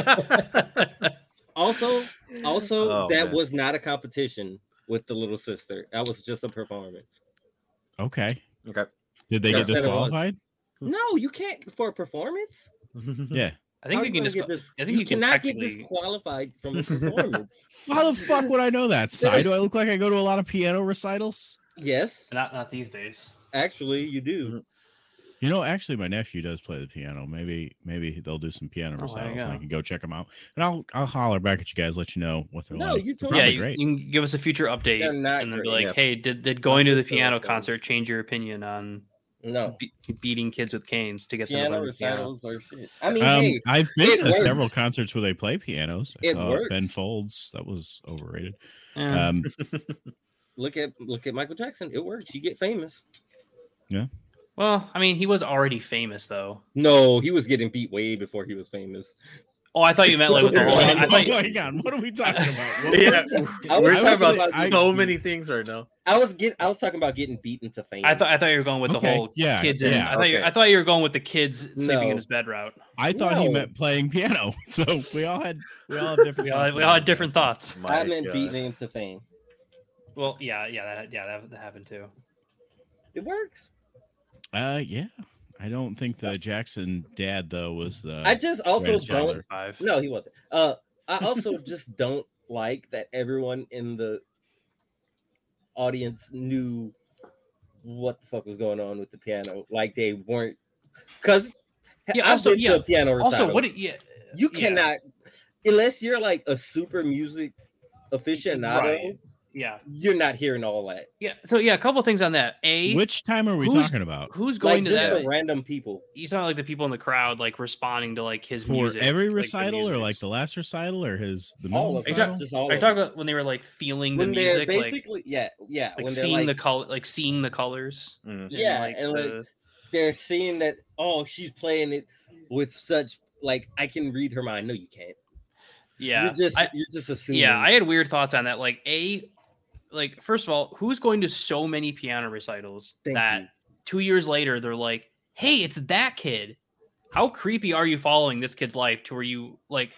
Also, Oh, that man. was not a competition with the little sister. That was just a performance. Okay. Okay. Did they That's get what it was. disqualified? No, you can't for a performance. Yeah. I think How you you can gonna just. get I think you can cannot get technically. disqualified from a performance. How the fuck would I know that? Side? Do I look like I go to a lot of piano recitals? Yes, Not these days. actually, you do. You know, actually, my nephew does play the piano. Maybe they'll do some piano Oh, there you recitals, and I go. can go check them out. And I'll holler back at you guys, let you know what they're No, like. you They're told Yeah, probably you, great. you can give us a future update, They're not and then be great. like, Yep. "Hey, did going to the sister piano does. concert change your opinion on No, beating kids with canes to get them to piano learn the piano?" recitals are shit. I mean, hey, I've been it to works. several concerts where they play pianos. I It saw works. Ben Folds. That was overrated. Yeah. look at Michael Jackson. It works. You get famous. Well, I mean, he was already famous though. No, he was getting beat way before he was famous. Oh, I thought you meant like with the whole. I thought you, Hang on, what are we talking about? What Yeah, was- I was we're talking talking about about- so many things right now. I was talking about getting beaten to fame. I thought you were going with the Okay, whole yeah, kids. In, yeah, okay. I thought you were going with the kids sleeping in No. his bed route. I thought he No. meant playing piano. So we all have different. We all had different thoughts. My I meant God. beating him to fame. Well, that happened too. It works. Yeah. I don't think the Jackson dad though was the. I just also greatest don't. father. 5. No, he wasn't. I also just don't like that everyone in the audience knew what the fuck was going on with the piano. Like they weren't, because Yeah, I've also- been yeah. to a piano recital. Also, what? Yeah, you yeah. cannot, unless you're like a super music aficionado. Right. Yeah, You're not hearing all that. yeah. So yeah, a couple things on that. Which time are we Who's- talking about? Who's Like going to just that? the random people. You sound like the people in the crowd, like responding to like his For music, every like, the recital or music. like the last recital or the All middle of Are you them. talking- Just all Are you of talking them. about when they were like feeling the When they're music, like basically, yeah, when they're seeing like, the color, like seeing the colors? Mhm. Yeah, and, like, the- they're seeing that, oh, she's playing it with such, like, I can read her mind. No, you can't. yeah, You're I- just assuming. yeah. I had weird thoughts on that. Like first of all, who's going to so many piano recitals Thank that you. 2 years later they're like, "Hey, it's that kid." How creepy are you following this kid's life to where you like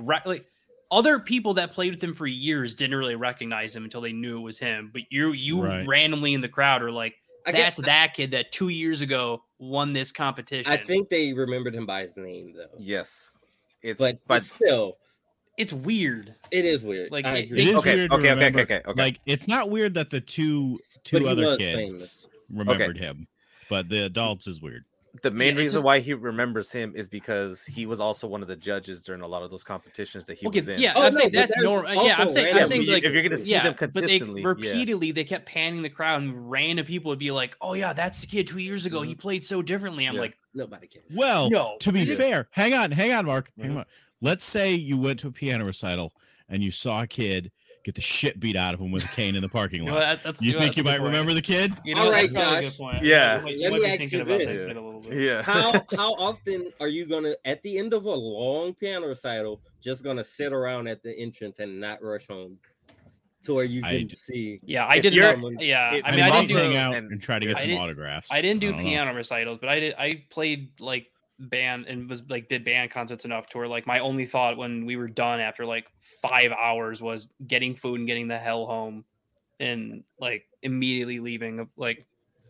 other people that played with him for years didn't really recognize him until they knew it was him, but you Right. randomly in the crowd are like, I "That's guess- that kid that 2 years ago won this competition." I think they remembered him by his name, though. Yes, it's But but still, it's weird. it is weird. Like, I it- agree. It is Okay, weird to okay, okay, remember- okay, okay. Like it's not weird that the two But he other was kids famous. remembered him, but the adults is weird. the main Yeah, it's reason just- why he remembers him is because he was also one of the judges during a lot of those competitions that he Okay, was in. yeah, Oh, I'm no, saying but that's there's normal. also Yeah, I'm saying random- if like you're gonna see them but they consistently, yeah. repeatedly they kept panning the crowd and random people would be like, "Oh yeah, that's the kid 2 years ago. Mm-hmm. He played so differently." I'm Yeah. like, Nobody cares. Well, No. to be Yeah. fair, hang on, Mark. Mm-hmm. Hang on. Let's say you went to a piano recital and you saw a kid get the shit beat out of him with a cane in the parking you know, lot. that's You think that's you a good might point. remember the kid? You know, All that's right, probably a Josh. good point. Yeah. You might Let be me ask thinking you about this. that kid a little bit. Yeah. How often are you gonna, at the end of a long piano recital, just gonna sit around at the entrance and not rush home to where you I can d- see? Yeah, I If didn't. you're- know- Yeah, it- I I mean, I might didn't do. hang out and- and try to get I some didn't- autographs. I didn't do don't know. piano recitals, but I played like band and was like did band concerts enough to where like my only thought when we were done after like 5 hours was getting food and getting the hell home and like immediately leaving. Like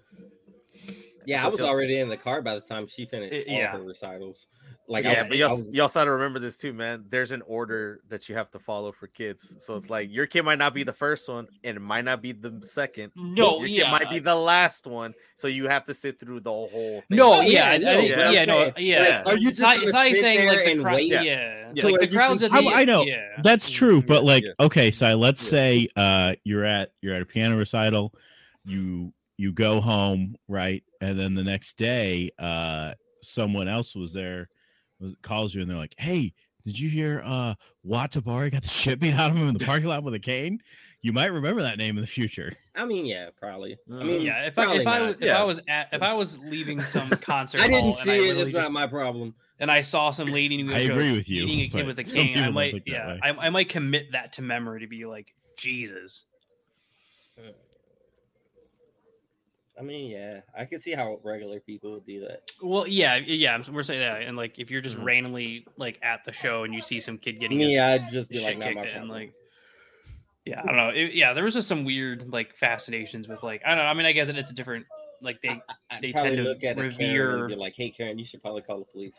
Yeah, I was Just- already in the car by the time she finished all Yeah. her recitals. Like, Yeah, but you I also, was- you also got to remember this too, man. There's an order that you have to follow for kids. So it's like your kid might not be the first one, and it might not be the second. no, Your yeah, kid might be the last one. So you have to sit through the whole thing. no, Oh, yeah, yeah, I no, didn't- but I'm yeah, no, saying, yeah. like, are you just Sai- gonna Sai's sit saying there like the and crowd, wait? yeah, Yeah. So like the you can crowds at see the I know. yeah. That's true, but like, Yeah. okay, so let's Yeah. say you're at a piano recital, you go home, right, and then the next day, someone else was there, calls you, and they're like, "Hey, Did you hear Watabari got the shit beat out of him in the parking lot with a cane? You might remember that name in the future. I mean, yeah, probably. I mean, Yeah, if probably not. I was leaving some concert I didn't hall and see I it. literally It's not just, my problem. and I saw some lady in I agree with you, beating a kid but with a some cane, people I don't might think that way. I might commit that to memory to be like, Jesus. I mean, yeah, I could see how regular people would do that. Well, we're saying that, and like if you're just randomly like at the show and you see some kid getting Me, his I'd just be shit like, not kicked my in, problem. like, yeah, I don't know. There was just some weird like fascinations with like, I don't know. I mean, I get that it's a different like I'd they probably tend to look at a Karen revere. and be like, "Hey, Karen, you should probably call the police."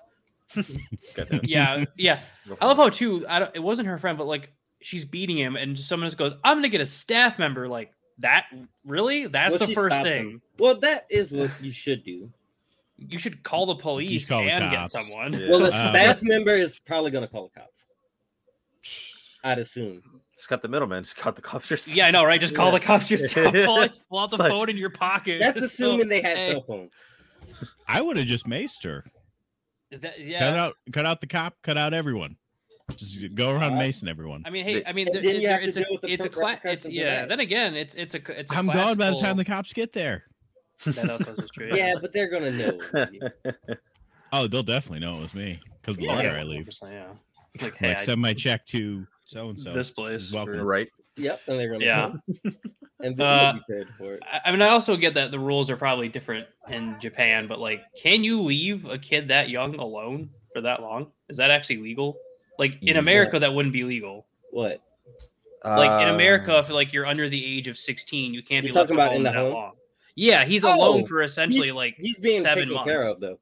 Yeah. I love how too. It wasn't her friend, but like she's beating him, and someone just goes, "I'm gonna get a staff member." Like that, really? That's Well, the she first stopped thing. him. Well, that is what you should do. You should call the police call the and get cops. someone. Yeah. Well, the Um, staff member is probably going to call the cops. I'd assume. Just got the middleman. Just got the cops yourself. Yeah, I know, right? Just call the cops yourself. Pull out the It's like- phone in your pocket. That's Just assuming they go, had "Hey." cell phones. I would have just maced her. Yeah. Cut out the cop, cut out everyone. Just go around macing everyone. I mean, hey, I mean, And then you have to it's deal with the it's a repercussions of that. Then again, it's a I'm gone by the time classical- the cops get there. That also is true. Yeah, but they're going to know. Oh, they'll definitely know it was me because the Yeah. letter I leave. 100%, yeah. It's like, hey, Like send my check to so and so. this place. Welcome. Right. Yep, and they're going to Yeah. know. And they'll be paid for it. I mean, I also get that the rules are probably different in Japan, but like, can you leave a kid that young alone for that long? Is that actually legal? Like in Yeah. America, that wouldn't be legal. What? Like in America, if like you're under the age of 16, you can't You're be left talking about alone in the that home? long. Yeah, he's Oh, alone for essentially like he's being 7 taken months. care of though.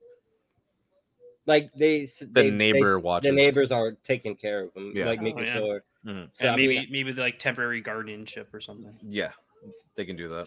Like the neighbor watches. The neighbors are taking care of him, Yeah. like making yeah. sure. Mhm. So, And I maybe mean, maybe like temporary guardianship or something. Yeah, they can do that.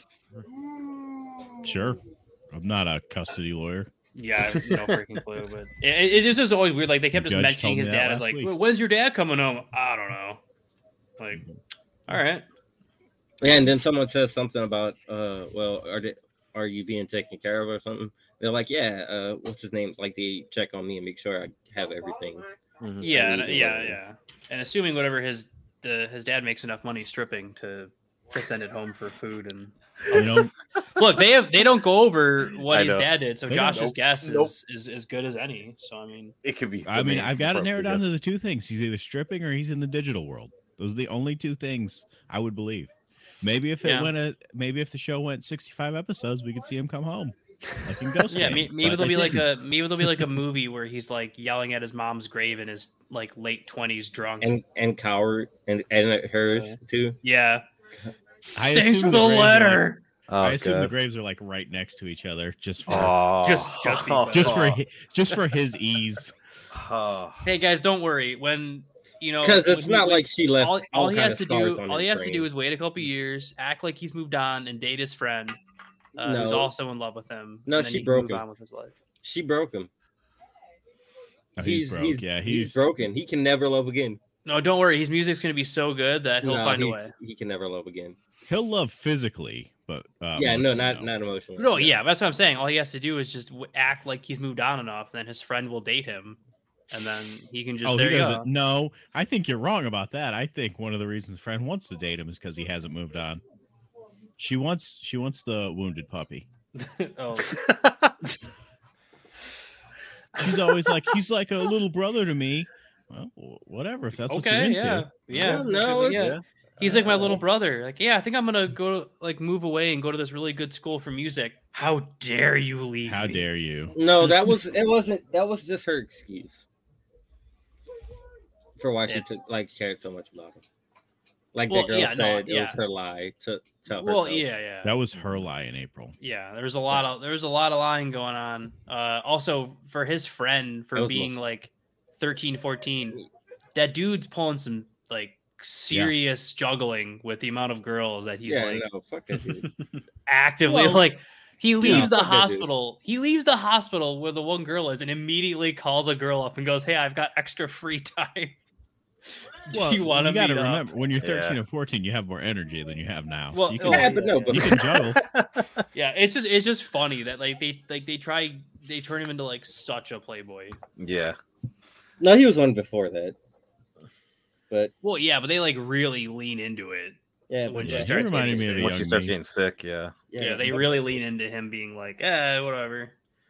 Sure. I'm not a custody lawyer. Yeah, I have no freaking clue, but it is just always weird. Like they kept The just judge mentioning told me his that dad as last like, week. "When's your dad coming home?" I don't know. Like, all right. yeah, and then someone says something about, well, are you being taken care of or something? They're like, yeah, what's his name? Like they check on me and make sure I have everything. Mhm. Yeah, Illegal, yeah, whatever. yeah. And assuming whatever his dad makes enough money stripping to send it home for food and You know, look, they don't go over what I his know. dad did, so They don't. Josh's guess Nope. is as good as any. So I mean, It could be. I mean, I've got it narrowed down to the. the two things. He's either stripping or he's in the digital world. Those are the only two things I would believe. Maybe if maybe if the show went 65 episodes, we could see him come home. Like in Ghost yeah, Game, maybe but there'll be I like didn't. maybe there'll be like a movie where he's like yelling at his mom's grave in his like late 20s drunk. And Coward and hers too. Yeah. I Thanks assume for the graves are like- letter. Oh, I assume the God. graves are like right next to each other, just for Just because. just for his ease. Oh. Hey guys, don't worry. When you know, Because it's when not when- like she left. all he kind has of to scars do on all his he has to brain. do is wait a couple years, act like he's moved on, and date his friend, who's No. also in love with him. No, and then she he can broke move him. on with his life. She broke him. Oh, he's broke. Yeah, he's broken. He can never love again. No, don't worry. His music's gonna be so good that he'll No, find a he- way. He can never love again. He'll love physically, but Yeah, no, emotionally, not emotionally. No, yeah, that's what I'm saying. All he has to do is just act like he's moved on enough, then his friend will date him, and then he can just. Oh, there he you go. doesn't. No, I think you're wrong about that. I think one of the reasons friend wants to date him is because he hasn't moved on. She wants the wounded puppy. Oh, She's always like, he's like a little brother to me. Well, whatever. If that's what you're okay, into. yeah. No, yeah. it's- He's like my little brother. Like, yeah, I think I'm gonna go like move away and go to this really good school for music. How dare you leave? How me? dare you? No, that wasn't. That was just her excuse for why she Yeah. cared so much about him. Like Well, the girl yeah, no, said, it yeah. was her lie to tell her. Well, yeah. That was her lie in April. Yeah, there's a lot of lying going on. Also for his friend That for was being most- like 13, 14, that dude's pulling some like serious juggling with the amount of girls that he's Yeah, like no, fuck that dude. actively Well, like he leaves the fuck that dude. hospital. He leaves the hospital where the one girl is and immediately calls a girl up and goes, "Hey, I've got extra free time. Do Well, you want to got to meet up?" remember when you're 13 Yeah. and 14, you have more energy than you have now. Well, so you can, Yeah, but no, yeah. but you can juggle. Yeah, it's just funny that like they turn him into like such a playboy. Yeah. no, he was one before that. but Well, yeah, but they like really lean into it. yeah, When but she Yeah, he starts reminded getting me of a sick. Once she young starts me. getting sick, yeah. Yeah, they really lean into him being like, whatever.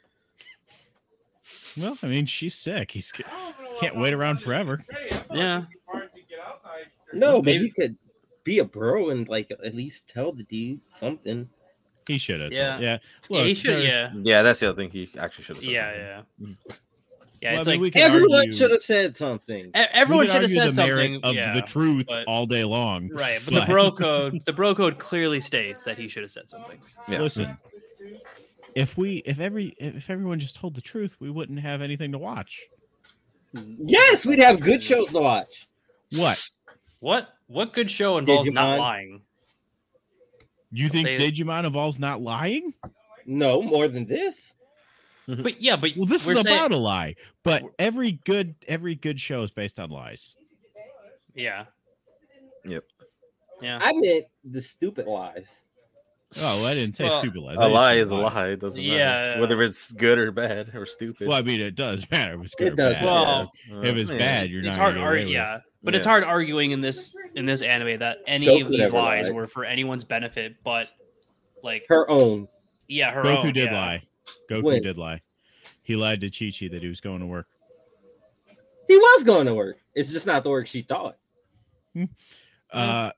Well, I mean, she's sick. He can't wait around forever. Yeah. No, but Maybe- he could be a bro and like at least tell the dude something. He should have. Yeah. Yeah. Yeah, he Look, should. there's- Yeah. Yeah, that's the other thing. He actually should have said Yeah. something. Yeah. Well, It's I mean, like we could Everyone argue- should have said something. everyone we could should have argue said the merit something. of the truth but- all day long. Right, but But- the bro code clearly states that he should have said something. Yeah. Listen, if everyone just told the truth, we wouldn't have anything to watch. Yes, we'd have good shows to watch. What? What good show involves not Digimon. lying? You think They- Digimon involves not lying? No, more than this. But yeah, but Well, this we're is saying- about a lie. But every good show is based on lies. Yeah. Yep. Yeah. I meant the stupid lies. Oh, I didn't say Well, stupid lies. A I just lie said is a lies. lie. It doesn't Yeah. matter whether it's good or bad or stupid. Well, I mean, it does matter if it's good It or does bad. Well, If it's yeah. bad, you're It's not hard going to to argue, yeah. But it's Yeah. hard arguing in this anime that any Goku of these never lies lied. were for anyone's benefit, but like Her own. yeah, her Goku own, did yeah. lie. Goku When? did lie. He lied to Chi-Chi that he was going to work. He was going to work. It's just not the work she thought. Uh,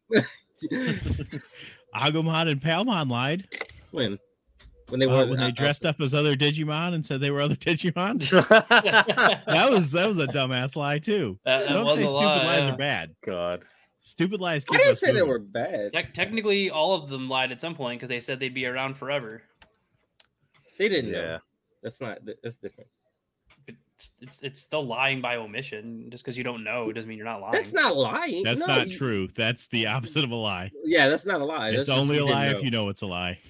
Agumon and Palmon lied when they were when they dressed up as other Digimon and said they were other Digimon. that, That was a dumbass lie too. So don't was say a stupid lie, lies yeah. are bad. God. Stupid lies I keep didn't us say they moving. were bad. Technically, all of them lied at some point because they said they'd be around forever. They didn't Yeah. know. That's different. But it's still lying by omission. Just because you don't know doesn't mean you're not lying. That's not lying. That's No, not you- true. That's the opposite of a lie. Yeah, that's not a lie. It's That's just only a you didn't lie know. if you know it's a lie.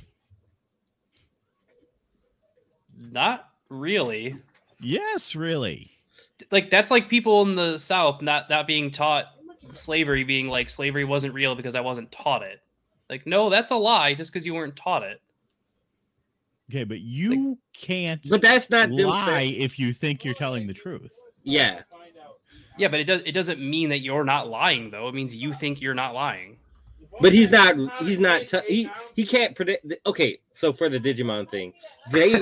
Not really. Yes, really. Like that's like people in the South not being taught slavery, being like slavery wasn't real because I wasn't taught it. Like, no, that's a lie just because you weren't taught it. Okay, but you can't But that's not them lie saying- if you think you're telling the truth. Yeah. Yeah, but it doesn't mean that you're not lying though. It means you think you're not lying. But he can't predict. Okay, so for the Digimon thing, they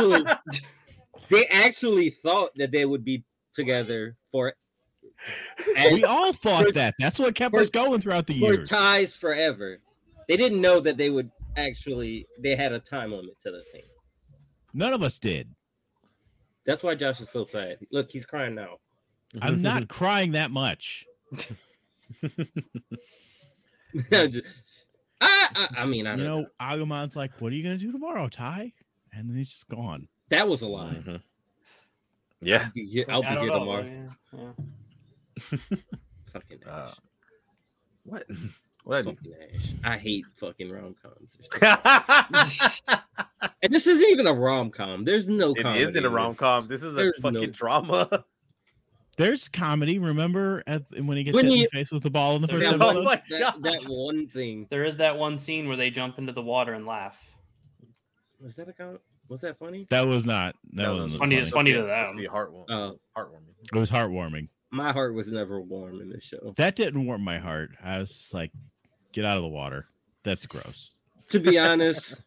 actually thought that they would be together for We all thought for- that. That's what kept for- us going throughout the for years. ties forever. They didn't know that they would actually. They had a time limit to the thing. None of us did. That's why Josh is so sad. Look, he's crying now. I'm not crying that much. I mean, I You don't know, know. Agumon's like, "What are you gonna do tomorrow, Ty?" And then he's just gone. That was a lie. Mhm. Yeah. I'll be I don't here know, tomorrow. yeah. Fucking Ash. What? What? Fucking Ash. I hate fucking rom-coms. it And this isn't even a rom-com. There's no comedy. isn't a rom com. This is a There's fucking no- drama. There's comedy. Remember when he gets When hit in he- the face with the ball in the first Yeah, That episode? Oh one, my that, God. that one thing. There is that one scene where they jump into the water and laugh. Was that a com- Was that funny? That was not. That No, wasn't funny- funny. it's funny to Must them. be heartwarming. Uh, It was heartwarming. my heart was never warm in this show. That didn't warm my heart. I was just like, "Get out of the water. That's gross." To be honest,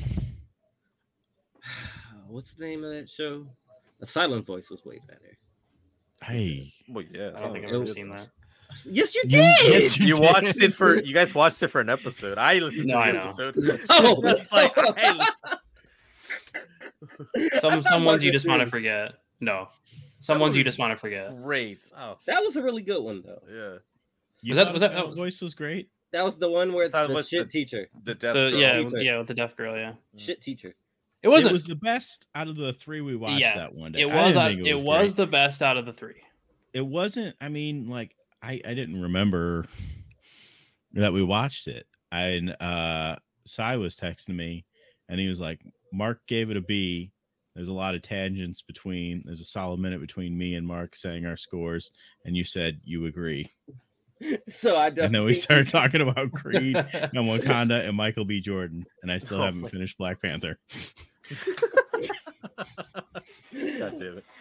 what's the name of that show? A Silent Voice was way better. Hey, Well, yeah. I don't think I've it ever was- seen that. Yes, you You- did. yes, You did. watched it for you guys watched it for an episode. I listened No, to I the know. episode. Oh, It's like, hey, Some ones you just want to Marcus forget. No. Some ones you just want to forget. great. Oh, that was a really good one though. yeah. You Was that- thought was that- Silent voice was great? That was the one where Silent the Voice, shit the- teacher, The death The, show. yeah, Teacher. yeah, with the deaf girl, yeah. shit teacher. It wasn't It was the best out of the three we watched Yeah, that one day. it I was didn't think it was great. the best out of the three. It wasn't. I mean, like I didn't remember that we watched it. And Cy was texting me, and he was like, "Mark gave it a B. There's a lot of tangents between. There's a solid minute between me and Mark saying our scores, and you said you agree." So I And then we started talking about Creed and Wakanda and Michael B. Jordan, and I still Oh haven't my- finished Black Panther. God damn it.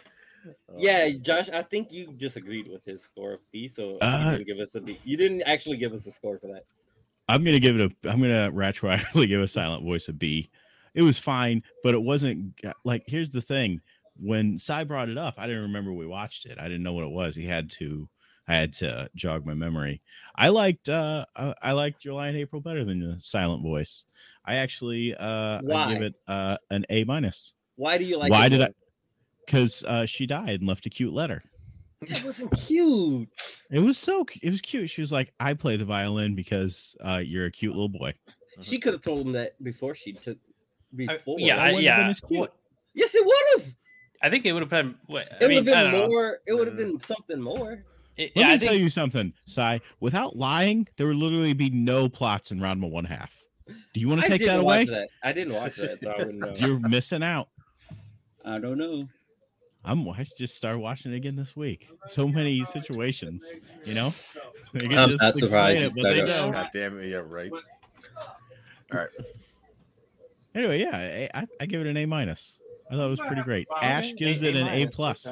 Yeah, Josh, I think you just agreed with his score of B, so you didn't give us a B. You didn't actually give us a score for that. I'm gonna retroactively give a Silent Voice a B. It was fine, but it wasn't like. Here's the thing: when Cy brought it up, I didn't remember we watched it. I didn't know what it was. I had to jog my memory. I liked July and April better than the Silent Voice. I actually I give it an A minus. Why do you like? Why did I? Because she died and left a cute letter. That wasn't cute. It was cute. She was like, "I play the violin because you're a cute little boy." She could have told him that before she took. Before, Yeah. Yes, it would have. I think it would have been. It would have been more. It would have been something more. Let me tell you something, Sai. Without lying, there would literally be no plots in Ranma 1/2. Do you want to take that away? I didn't watch that, so I wouldn't know. You're missing out. I don't know. I just started watching it again this week. So many situations, you know. They can I'm just not explain surprised it, but they you don't. God damn it! Yeah, right. All right. Anyway, yeah, I give it an A minus. I thought it was pretty great. Ash gives it an A plus.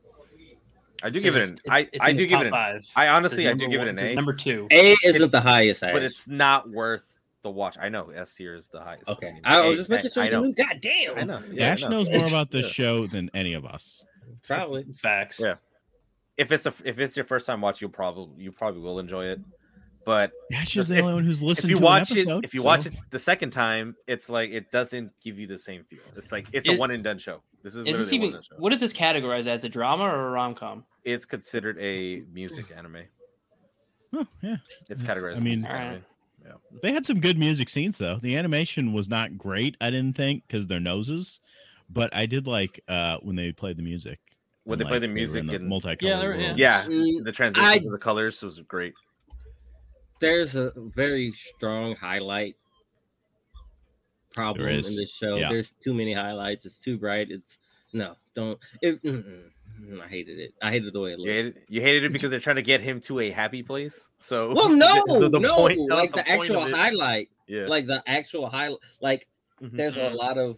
I do give it an. I do give it an. I honestly, I do give it an A. Number 2. A isn't the highest, but it's not worth the watch. I know S tier is the highest. Okay, I was just making sure you knew. God damn, I know. Ash knows more about this show than any of us. Probably Facts. Yeah. If it's your first time watch, you probably will enjoy it. But Ash is the only one who's listened if you to watch an episode. if you watch it the second time, it's like it doesn't give you the same feel. It's like it's a one and done show. This is this literally even a one and done show. what is this categorized as, a drama or a rom-com? It's considered a music anime. Oh, yeah. It's categorized. I mean, as music anime. Yeah. They had some good music scenes though. The animation was not great, I didn't think, because their noses, but I did like when they played the music. When they play the music in in multicolored worlds. Yeah, the transitions of the colors was great. There's a very strong highlight problem in this show. Yeah. There's too many highlights. It's too bright. I hated it. I hated the way it looked. You hated it because they're trying to get him to a happy place. So Well, no, so no, point- like the the point actual of it. highlight. Yeah. Like the actual highlight. Like Mhm. there's a lot of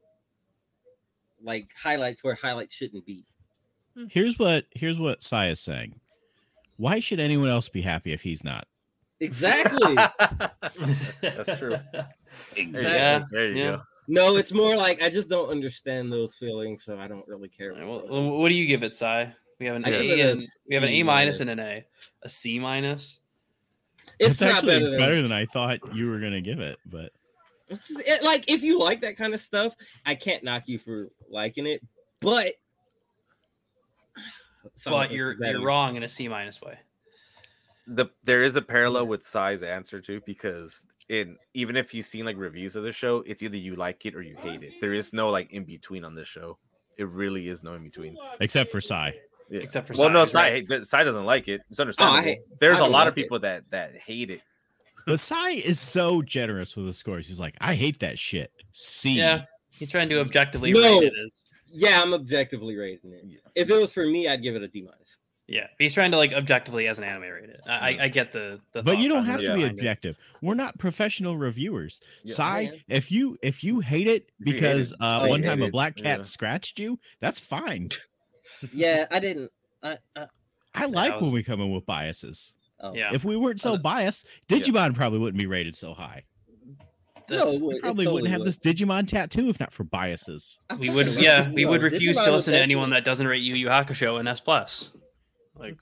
like highlights where highlights shouldn't be. Here's what Sai is saying. Why should anyone else be happy if he's not? Exactly. That's true. Exactly. Yeah. There you go. No, it's more like I just don't understand those feelings, so I don't really care. Well, what do you give it, Sai? We have an I give A it a and we have an C A minus and minus. an A. A C minus. It's not actually better than I thought you were gonna give it, but like if you like that kind of stuff, I can't knock you for liking it, but But you're wrong in a C minus way. There is a parallel with Sai's answer too, because even if you've seen like reviews of the show, it's either you like it or you hate it. There is no like in between on this show. It really is no in between. except for Sai. Yeah. Except for well, no, Sai. Sai doesn't like it. It's understandable. There's I a lot like of people that hate it. But Sai is so generous with the scores. He's like, I hate that shit. C. Yeah, he's trying to objectively No. rate it as. Yeah, I'm objectively rating it. Yeah. If it was for me, I'd give it a D minus. Yeah, he's trying to like objectively as an anime rate it. I get the But you don't thought have to process be behind it. objective. We're not professional reviewers. Yeah. Sai, Yeah. if you hate it If you hate because it, say one hate time a it. black cat Yeah. scratched you, that's fine. Yeah, I didn't. I like when was- we come in with biases. Oh. Yeah, If we weren't so biased, Digimon probably wouldn't be rated so high. that's- No, We it probably totally wouldn't have would. this Digimon tattoo if not for biases. we would. Yeah, we would refuse to listen to anyone that doesn't rate Yu Yu Hakusho and S plus. Like,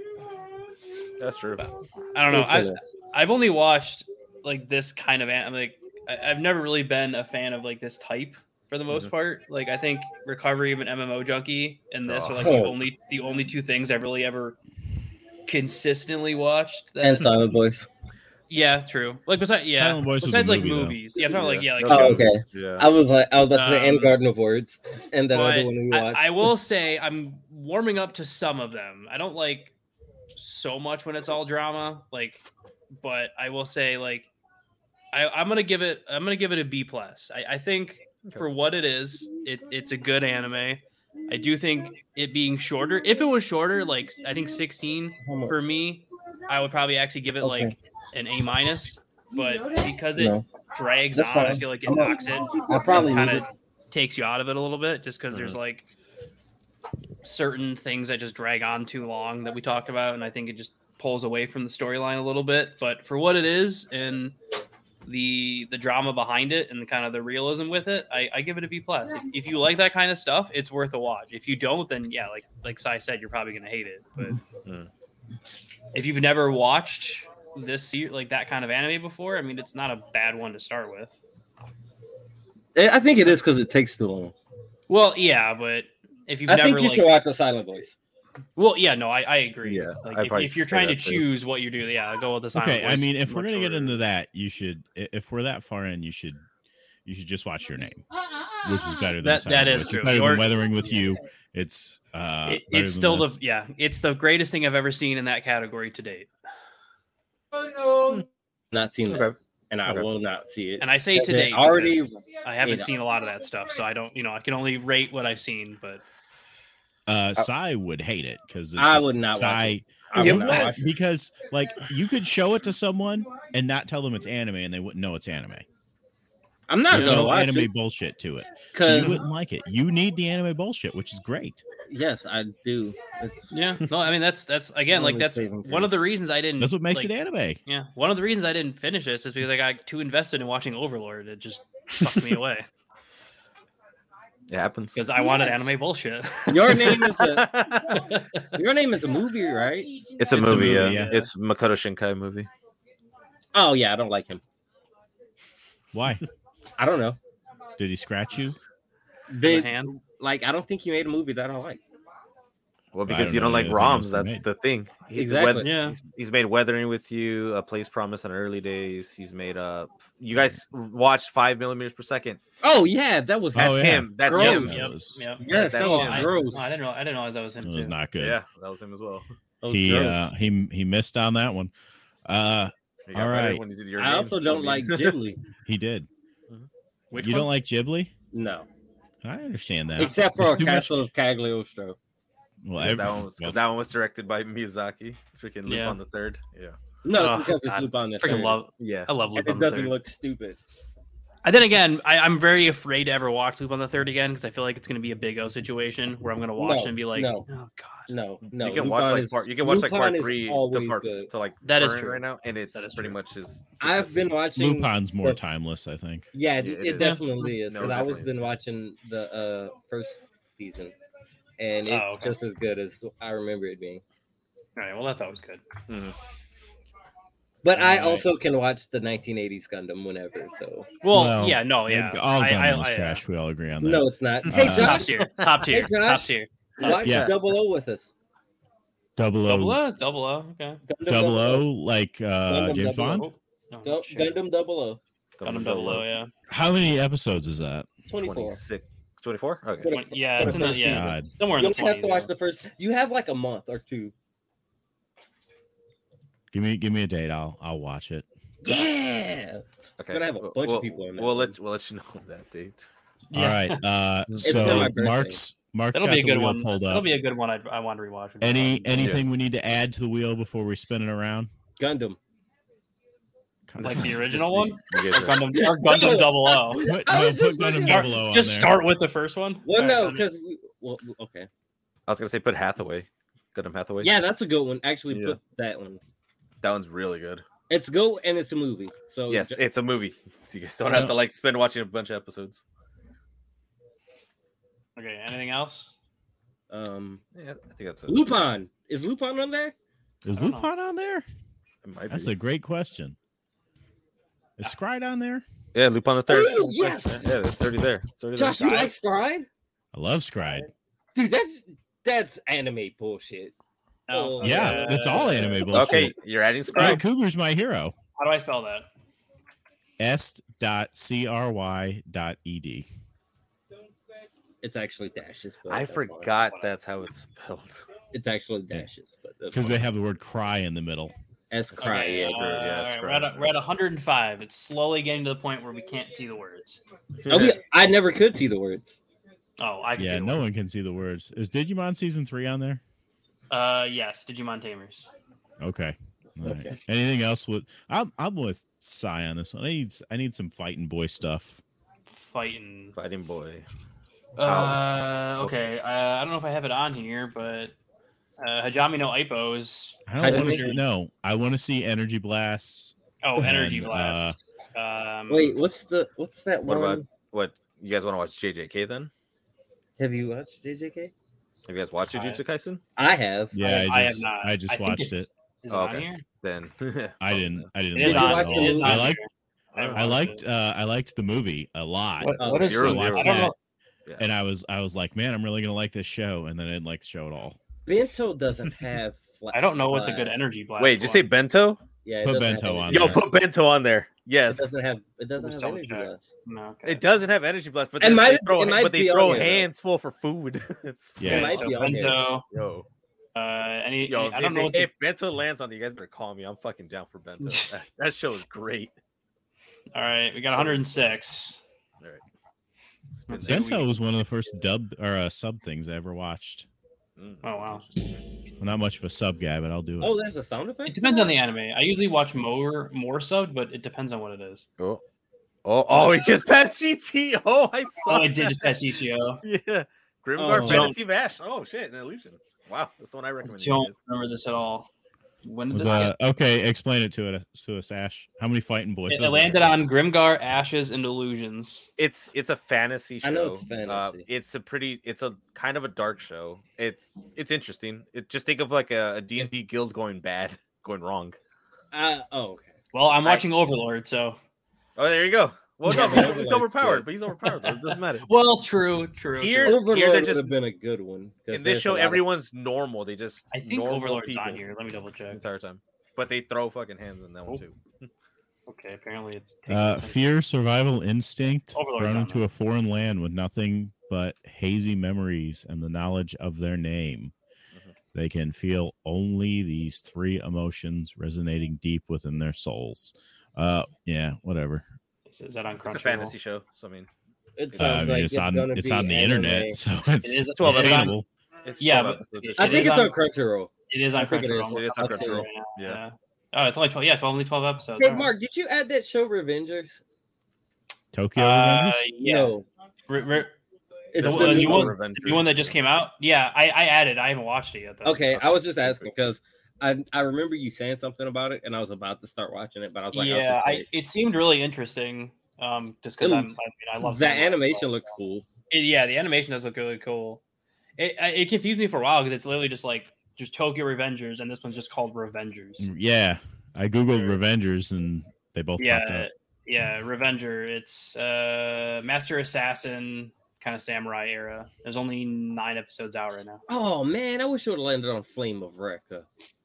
That's true. I don't know. I've only watched like this kind of I've never really been a fan of like this type for the most part. Like I think Recovery of an MMO Junkie and this are like the only two things I've really ever consistently watched. And Silent Voice. Yeah, true. Like besides, Silent Voice was a besides like movie, though. movies. Yeah, I'm talking like like Oh, shows. okay. Yeah. I was about to say and Um, Garden of Words, and that But other one we watched. I will say I'm warming up to some of them. I don't like so much when it's all drama, like, but I will say like I'm gonna give it a B plus. I think for what it is, it's a good anime. I do think it being shorter. If it was shorter, like I think 16 for me, I would probably actually give it like an A minus. But because it No. drags That's on, I fine. feel like it I'm knocks it. I probably Kind need of takes you out of it a little bit, just because there's like certain things that just drag on too long that we talked about, and I think it just pulls away from the storyline a little bit. But for what it is and the drama behind it and the kind of the realism with it, I give it a B+. If you like that kind of stuff, it's worth a watch. If you don't, then yeah, like Sai said, you're probably gonna hate it. But if you've never watched like that kind of anime before, I mean, it's not a bad one to start with. I think it is because it takes too long. Well, yeah, but if you've I never, think you should watch The Silent Voice. well, yeah, no, I agree. Yeah, like I'd probably if you're say trying to that too. choose what you do, yeah, go with the silent Okay, I voice. mean, if we're much gonna get shorter. into that, you should. If we're that far in, you should just watch Your Name, which is better than That Silent is Voice. true. It's better Your- than Weathering with You. It's better it's than still this. it's the greatest thing I've ever seen in that category to date. Not seen that, Okay. and I Okay. will not see it. And I say to They date already. because I haven't Yeah. seen a lot of that stuff, so I don't, I can only rate what I've seen. But Sai would hate it because I would not watch Sai. I You will not would, watch it. because like you could show it to someone and not tell them it's anime, and they wouldn't know it's anime. I'm not There's gonna no watch anime it bullshit to it, so you because wouldn't like it. You need the anime bullshit, which is great. yes, I do. yeah, no, I mean that's again like Only that's saving one of the grace. reasons I didn't. That's what makes like, it anime. Yeah, one of the reasons I didn't finish this is because I got too invested in watching Overlord. It just sucked me away It happens. because I wanted anime bullshit. Your name is a Your Name is a movie, right? It's a It's a movie, movie, yeah. yeah. It's Makoto Shinkai movie. Oh yeah, I don't like him. Why I don't know. did he scratch you? They The hand. like. I don't think he made a movie that I like. Well, I because don't you know don't like anything else ROMs, they that's made. the thing. Exactly. Yeah. He's made Weathering with You, A Place Promised in Early Days. He's made you guys watched 5 millimeters per second. Oh yeah, that was. That's Oh, yeah. him. That's Gross. him. That Yep. was- Yep. Yes, that that was was I, gross. I didn't realize that was him It was too. not good. Yeah, that was him as well. That was He gross. he missed on that one. He got All better right. when he did Your I Name. also don't like Ghibli. He did. Which You one? don't like Ghibli? No, I understand that. except for There's too much- Castle of Cagliostro. Well, Because that, well, that one was directed by Miyazaki. Freaking Yeah. Lupin the Third. Yeah. No, Oh, it's because it's God. Lupin the Freaking Third. love. Yeah. I love And Lupin it the doesn't Third. look stupid. And then again, I'm very afraid to ever watch Lupin the Third again because I feel like it's going to be a Big O situation where I'm going to watch No, and be like, no. oh god, No, no. You can Lupin watch like is- part. You can watch like part Lupin is 3 to always part good. to like That is current true. right now, and it's That is pretty true. much his. I've been watching. Lupin's more the- timeless, I think. Yeah, Yeah, it, it it is. definitely is. No, Because it I was definitely been is. watching the first season, and it's Oh, okay. just as good as I remember it being. all right, well I thought it was good. But I Alright. also can watch the 1980s Gundam whenever. So Well, yeah, no, yeah, All Gundam was I- trash. We all agree on that. no, it's not. Hey Uh, top Josh, tier, top tier, Hey, top Josh. tier. watch Yeah. Double O with us. Double Double O, O, double O, okay. Gundam Double O, like Gundam James Double O. Bond. Oh, Go, shit. Gundam Double O. Gundam double O, yeah. How many episodes is that? 24. 26, 24. Okay. Twenty- Yeah, it's in the first yeah, God. somewhere in You the only have 20s. to watch yeah. the first. You have like a month or two. Give me a date. I'll watch it. Yeah. Okay. We're gonna have a bunch of people on that We'll one. let you know that date. All right. It's So been my birthday. Mark's That'll got be a the good wheel one. pulled That'll up. be a good one. I want to rewatch it. Anything we need to add to the wheel before we spin it around? Gundam. like the original one, You or guys are- Gundam, or Gundam Double O. Put I was Gundam just- Double O on Just there. start with the first one. Well, All no, right, because okay. I was gonna say put Hathaway. Gundam Hathaway. Yeah, that's a good one. Actually, Yeah. put that one. That one's really good. It's good and it's a movie. So Yes, it's a movie. So you guys don't Yeah. have to like spend watching a bunch of episodes. Okay, anything else? yeah, I think that's it. Lupin. Is Lupin on there? Is I don't know. Lupin on there? It might That's be. a great question. Is Scride on there? Yeah, Lupin the Third. Oh, yes. Yeah, it's already there. It's already Josh, there. you like Scride? I love Scride. Dude, that's anime bullshit. Oh, Yeah, that's all anime bullshit. Okay, you're adding Right, Scribe. Cougar's my hero. How do I spell that? s.cry.ed. It's actually dashes. But I that's fine. forgot that's how it's spelled. It's actually dashes, but Because they have the word cry in the middle. S cry. Okay, Yeah. yeah, all right, screw we're, at it. we're at 105. It's slowly getting to the point where we can't see the words. I never could see the words. Oh, I can Yeah, see the no words. one can see the words. Is Digimon season 3 on there? Yes, Digimon Tamers. Okay. All right. Okay. Anything else with I'm with Psy on this one. I need some fighting boy stuff. Fighting. Fighting boy. Okay. I don't know if I have it on here, but Hajime no Ippo is. I don't want to see. No, I want to see Energy Blast. Oh, Energy And, Blast. Wait, what's that What one? about what? You guys want to watch JJK then? Have you watched JJK? Have you guys watched Jujutsu Kaisen? I have. Yeah, I have not. I just think watched it. Is it Oh, on okay. here? Then I didn't. It Did is you on. watch It the is movie? on I liked- here. I liked the movie a lot. What is Zero, Zero? Zero. I don't know. Yeah. And I was like, man, I'm really gonna like this show, and then I didn't like the show at all. Bento doesn't have. I don't know what's a good blast. energy blast. Wait, did you say Bento? Yeah, it Put doesn't have Bento energy on Yo, there. blast. put Bento on there. Yes. It doesn't have Just energy double check. blast. No, okay. It doesn't have energy blast, but It they might- throw, it might but they be on throw there, though. hands full for food. It's Yeah. It might so be on here. Bento. Yo, Yo, I if, don't know. What's if Bento lands on you guys better call me. I'm fucking down for Bento. that show is great. all right, we got 106. All right. Let's see. Bento was one of the first dub or sub things I ever watched. Mm, Oh, wow. that's interesting. I'm not much of a sub guy, but I'll do it. Oh, there's a sound effect. It depends on the anime. I usually watch more subbed, but it depends on what it is. Oh, he just passed GT. Oh, I saw. Oh, I did that. just pass Ichio. Yeah, Grimgar Oh. Fantasy Vash. Oh shit, an illusion. Wow, that's the one I recommend. you Don't guys. remember this at all. When did With, this get? okay, explain it to us, Ash. How many fighting boys? It landed on Grimgar, Ashes, and Illusions. It's a fantasy show. I know it's fantasy. It's a kind of a dark show. It's interesting. Just think of like a D&D guild going bad, going wrong. Okay. Well, I'm watching Overlord, so. Oh, there you go. Well, no, Yeah, he's Overlord's overpowered, good. but he's overpowered. It doesn't matter. Well, true. Here- Overlord they're would just- have been a good one. 'cause In this there's a show, lot of- everyone's normal. They just I think normal Overlord's people on here. Let me double the check. entire time, but they throw fucking hands in that one too. Okay, apparently it's. Fear, survival instinct, Overlord's thrown on into there. a foreign land with nothing but hazy memories and the knowledge of their name. Mhm. They can feel only these three emotions resonating deep within their souls. Yeah, whatever. Is that on Crunchyroll? It's a fantasy show, so I mean, It I sounds mean, like it's on gonna it's be on the anime. internet, so it's is 12 episodes. attainable. it's Yeah, 12 but episodes. it- I it think is it's on- on Crunchyroll. It is on I think it is. Crunchyroll. It is on I'll say Crunchyroll. Right now, Yeah. Oh, it's only 12. Yeah, only 12 episodes. Hey, all right. Mark, did you add that show Revengers? Tokyo Revengers? Yeah. No. It's The the one- new you one. want- The one that just came out? Yeah, I added. I haven't watched it yet, though. Okay, I was just asking because I remember you saying something about it, and I was about to start watching it, but I was like, I'll yeah, just wait. it seemed really interesting. Just because I love the samurai animation stuff. looks cool. Yeah, the animation does look really cool. It confused me for a while because it's literally just Tokyo Revengers, and this one's just called Revengers. Yeah, I googled Revengers and they both popped Yeah, up. yeah, Revenger. It's Master Assassin kind of samurai era. There's only 9 episodes out right now. Oh man, I wish it would have landed on Flame of Recca.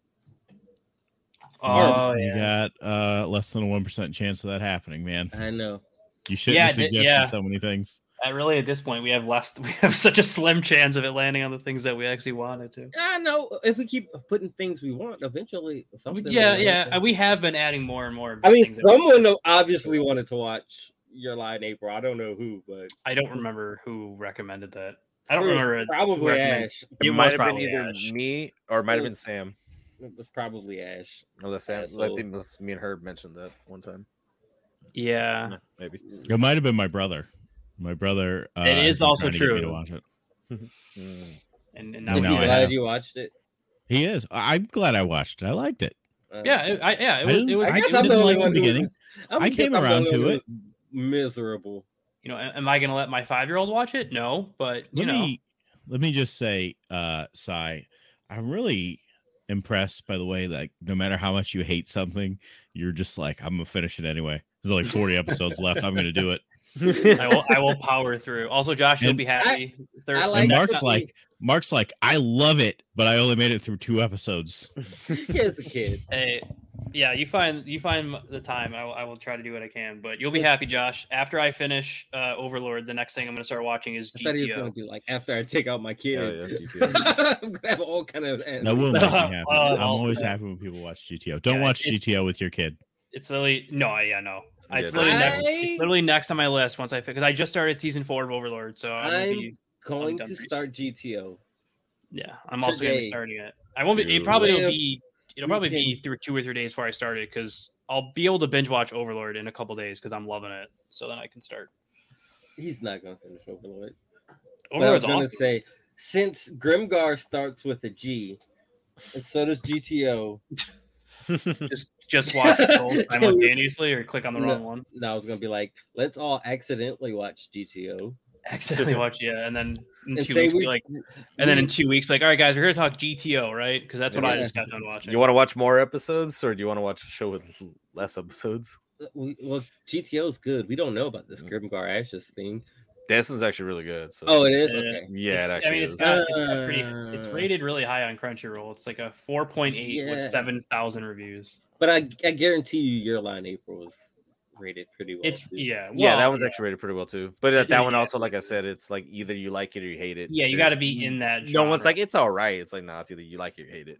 Oh You yeah, got less than a 1% chance of that happening, man. I know. You shouldn't Yeah, have suggested yeah. so many things. really at this point we have such a slim chance of it landing on the things that we actually wanted to. I know. If we keep putting things we want, eventually something. will Yeah, happen. we have been adding more and more. I mean, things that we- someone obviously wanted to watch Your Lie in April. I don't know who, but I don't remember who recommended that. I don't remember it. Probably recommends- Ash. It It might was have been probably either Ash. me or it might have It been was- Sam. It was probably Ash. Unless Sam, Yeah, I so- think me and her mentioned that one time. Yeah, Yeah, maybe. It might have been my brother. My brother. It has is been also trying to get me true. to watch it. Mm. and Is now he No, I glad have. you watched it? He is. I'm glad I watched it. I liked it. yeah, it was. I I guess didn't I'm the only like the one who beginning. was- I came guess I'm the around only to one who it. was Miserable. You know, am I going to let my 5-year-old watch it? No, but you Let me just say, Sai, I'm really impressed by the way that no matter how much you hate something, you're just like, I'm gonna finish it anyway. There's only 40 episodes left. I'm gonna do it. I will power through. Also, Josh, you'll And be happy. I like And that Mark's like, I love it, but I only made it through 2 episodes. Here's the kid. Hey, yeah, you find the time. I will try to do what I can, but you'll be happy, Josh. After I finish Overlord, the next thing I'm going to start watching is I thought he was GTO. gonna be like, after I take out my Oh, kid, yeah, GTO. I'm gonna have all kind of. That will make me happy. I'm I'll- always happy when people watch GTO. Don't Yeah, watch it's- GTO with your kid. It's literally no. It's Yeah, literally I- next. It's literally next on my list once I because I just started season 4 of Overlord, so I'm be going done to pretty start GTO. yeah. I'm also going to be today. starting it. I won't be. It Dude. probably will If be. It'll we probably can- be through 2 or 3 days before I start it because I'll be able to binge watch Overlord in a couple days because I'm loving it. So then I can start. He's not gonna finish Overlord. But I was Overlord's gonna awesome. say, since Grimgar starts with a G, and so does GTO. Just watch both simultaneously or click on the wrong one. No, I was gonna be like, let's all accidentally watch GTO. Accidentally watch, yeah, and then in And 2 say weeks, we- be like, and then in 2 weeks, be like, all right, guys, we're here to talk GTO, right? Because that's what I Yeah. just got done watching. You want to watch more episodes, or do you want to watch a show with less episodes? Well, GTO is good. We don't know about this Grimgar Ashes thing. Dancing's actually really good. So. Oh, it is? Yeah. Okay. yeah, it It's- actually I mean, is. it's rated really high on Crunchyroll. It's like a 4.8 with Yeah. 7,000 reviews. But I guarantee you Your Line April was rated pretty well. It's too. yeah, Yeah, well, that one's actually rated pretty well too. But that Yeah, one yeah. also, like I said, it's like either you like it or you hate it. yeah. You got to be in that. No one's genre. like it's all right. It's like nah, it's either you like it or you hate it.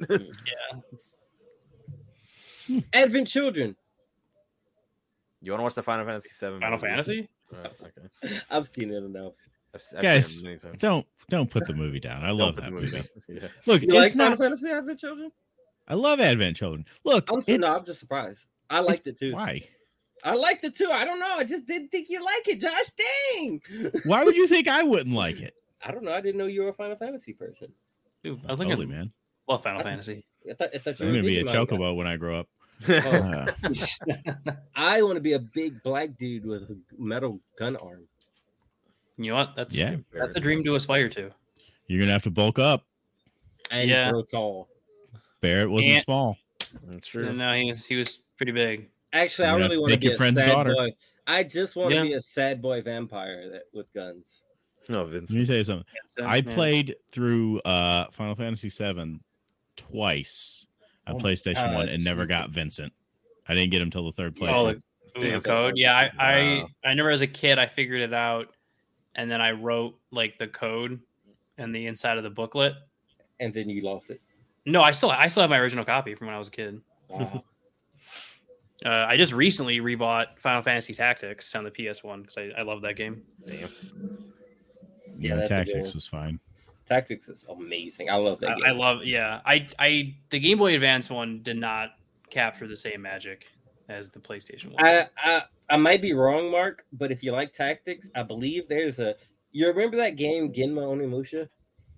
yeah. Advent Children. You want to watch the Final Fantasy VII? Final Fantasy. Okay. I've seen it enough. I've Guys, seen it many times. Don't put the movie down. I Don't love put that the movie. down. Yeah. Look, You like it's Final not. Fantasy Advent Children? I love Advent Children. Look, I'm it's just surprised. I liked it too. why? I liked it too. I don't know. I just didn't think you like it, Josh. Dang. Why would you think I wouldn't like it? I don't know. I didn't know you were a Final Fantasy person. Dude, I think Totally, I man. love Final Fantasy. I thought you I'm were gonna be a Digimon guy. chocobo when I grow up. Oh, Uh, I want to be a big black dude with a metal gun arm. You know what? That's Yeah. That's a dream to aspire to. you're gonna have to bulk up. And Yeah. grow tall. Barrett wasn't And- small. That's true. No, he was pretty big. Actually, I You're gonna really have to want to take be your a friend's sad daughter. boy. I just want to Yeah. be a sad boy vampire with guns. No, Vince. Let me tell you something. I Yeah. played through Final Fantasy VII twice on Oh my PlayStation 1 God, and never Jesus. got Vincent. I didn't get him till the third Oh, playthrough. the Damn. code. Yeah, Wow. I remember as a kid I figured it out, and then I wrote like the code and the inside of the booklet. And then you lost it. No, I still have my original copy from when I was a kid. Wow. I just recently rebought Final Fantasy Tactics on the PS1 because I love that game. Damn. Yeah, that's a good Tactics one. was fine. Tactics is amazing. I love that game. I love, yeah. I the Game Boy Advance one did not capture the same magic as the PlayStation one. I might be wrong, Mark, but if you like Tactics, I believe there's a. You remember that game Genma Onimusha?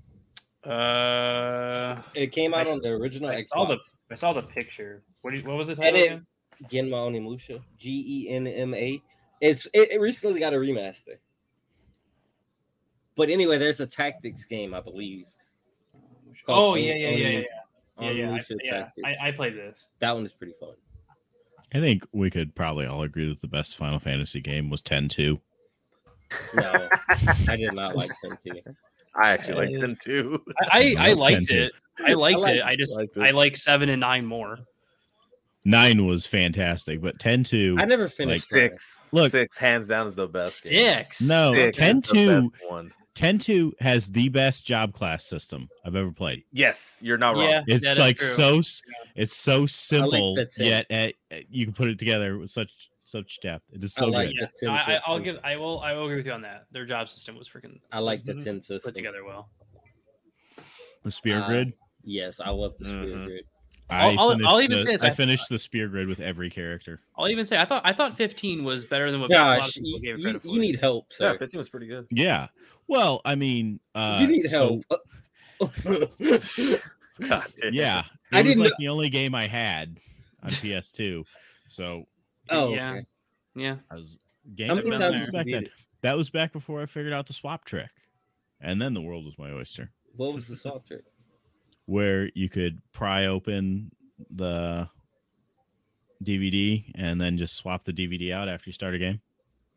It came out I on the original I Xbox. saw the picture. What was the And title it- again? Genma Onimusha, Genma. It recently got a remaster. But anyway, there's a Tactics game, I believe. Oh called yeah. Onimusha Yeah. Tactics. I played this. That one is pretty fun. I think we could probably all agree that the best Final Fantasy game was 10-2. No, I did not like Senti. I actually liked them too. I love liked 10-2. it. I liked I it. I just liked it. I like 7 and 9 more. 9 was fantastic, but 10-2. I never finished Like, nine. Look, Six hands down is the best. game. 6. No, Six is 10-2 the best one. 10-2 has the best job class system I've ever played. Yes, you're not wrong. Yeah, It's that is like true. it's so simple, the 10. yet you can put it together with such depth. It is so I like good. the 10 I'll system. I will agree with you on that. Their job system was freaking I like the was 10 system. put together well. The spear Uh, grid. Yes, I love the Spear Mhm. Grid. I'll even say this, I finished the spear grid with every character. I'll even say I thought 15 was better than what a lot of Gosh, people gave it you credit for. need help, Yeah, sir. 15 was pretty good. Yeah. Well, I mean, you need so, help. God damn. Yeah, I it was didn't like know- the only game I had on PS2. So Oh, yeah. okay. Yeah. I was How game. many been That times was did back you then. beat it? That was back before I figured out the swap trick, and then the world was my oyster, What was the soft trick? where you could pry open the DVD and then just swap the DVD out after you start a game.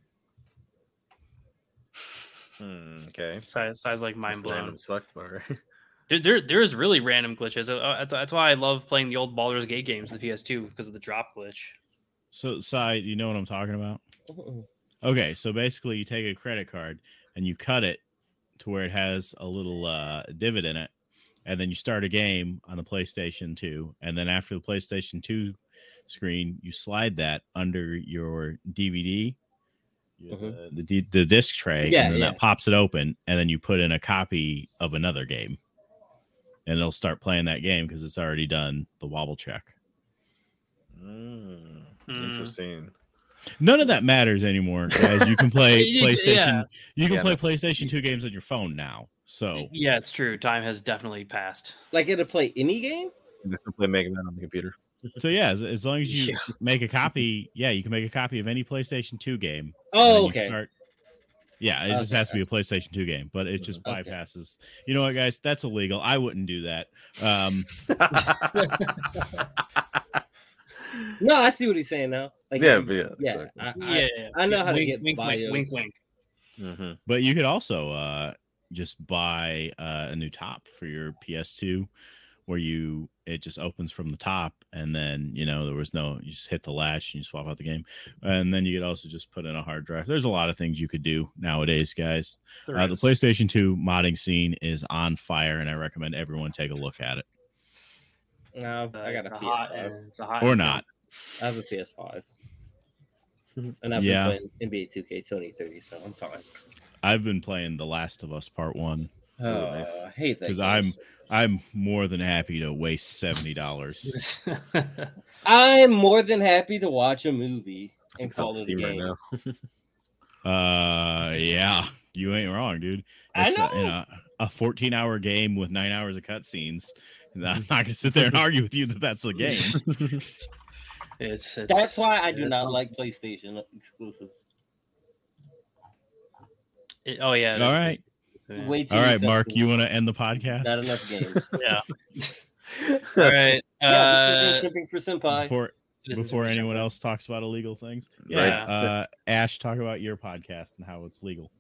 Okay. Size like mind Random blown. as fuck, but all right. There's really random glitches. That's why I love playing the old Baldur's Gate games, the PS2, because of the drop glitch. So, Sai, you know what I'm talking about? Uh-uh. Okay, so basically, you take a credit card and you cut it to where it has a little divot in it, and then you start a game on the PlayStation 2, and then after the PlayStation 2 screen, you slide that under your DVD, the disc tray, Yeah, and then yeah. that pops it open, and then you put in a copy of another game, and it'll start playing that game because it's already done the wobble check. Interesting. None of that matters anymore, guys. You can play PlayStation. Yeah. You can Yeah, play no. PlayStation 2 games on your phone now. So Yeah, it's true. Time has definitely passed. Like it'll play any game? You can play Mega Man on the computer. as long as you Yeah. make a copy, you can make a copy of any PlayStation 2 game. Oh, and then you okay. it just Okay. has to be a PlayStation 2 game, but it just Okay. bypasses. You know what, guys? That's illegal. I wouldn't do that. No, I see what he's saying now. Like, Yeah, but yeah, yeah. exactly. I know how to wink, get wink, BIOS. wink, wink, Mhm. But you could also just buy a new top for your PS2, where it just opens from the top, and then you just hit the latch and you swap out the game, and then you could also just put in a hard drive. There's a lot of things you could do nowadays, guys. There The is. PlayStation 2 modding scene is on fire, and I recommend everyone take a look at it, No, I got a It's hot PS5. and- it's a hot or and- not. I have a PS5. And I've Yeah. been playing NBA 2K 2030, so I'm fine. I've been playing The Last of Us Part 1 Oh, nice. I hate that. because game. I'm more than happy to waste $70. I'm more than happy to watch a movie and It's on call it a Steam right game. now. Yeah, you ain't wrong, dude. I It's know. a 14-hour game with 9 hours of cutscenes. And I'm not gonna sit there and argue with you that that's a game. it's That's why I do it's- not like PlayStation exclusives. Oh yeah. it All is- right. yeah. Way too All right, many Mark, cutscenes. you want to end the podcast? Not enough games. Yeah. All right. Yeah, shipping for Senpai. Before it is before interesting. anyone else talks about illegal things. Right. Yeah. Ash, talk about your podcast and how it's legal.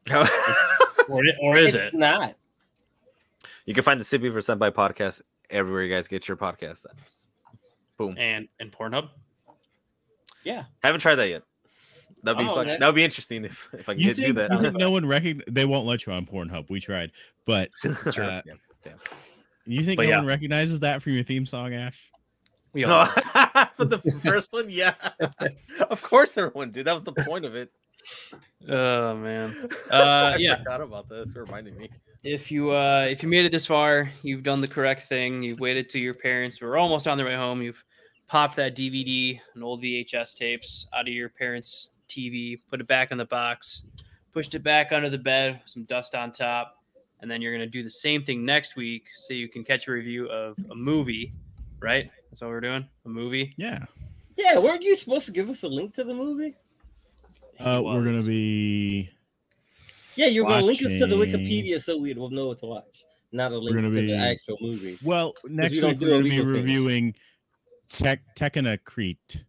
Or is It's it? not. You can find the Sippy for Senpai podcast everywhere you guys get your podcast. Boom. And Pornhub. Haven't tried that yet. That'd be Oh, fun. okay. That'd be interesting if I can You do think that. no one they won't let you on Pornhub? We tried, but Sure. uh, Yeah. Damn. you think But no yeah. one recognizes that from your theme song, Ash? We No, all for the first one, yeah. Of course, everyone did. That was the point of it. Oh man. I Yeah. forgot about this. Reminding me. If you made it this far, you've done the correct thing. You've waited till your parents were almost on their way home. You've popped that DVD and old VHS tapes out of your parents' TV, put it back in the box, pushed it back under the bed, with some dust on top, and then you're gonna do the same thing next week, so you can catch a review of a movie. Right? That's what we're doing. A movie. Yeah. Yeah, weren't you supposed to give us a link to the movie? We're gonna be. Yeah, you're going to link us to the Watching- Wikipedia so we'd know what to watch, not a link gonna to the be- actual movie. Well, next we don't week do we're going to be illegal things. reviewing Tekkenacrete,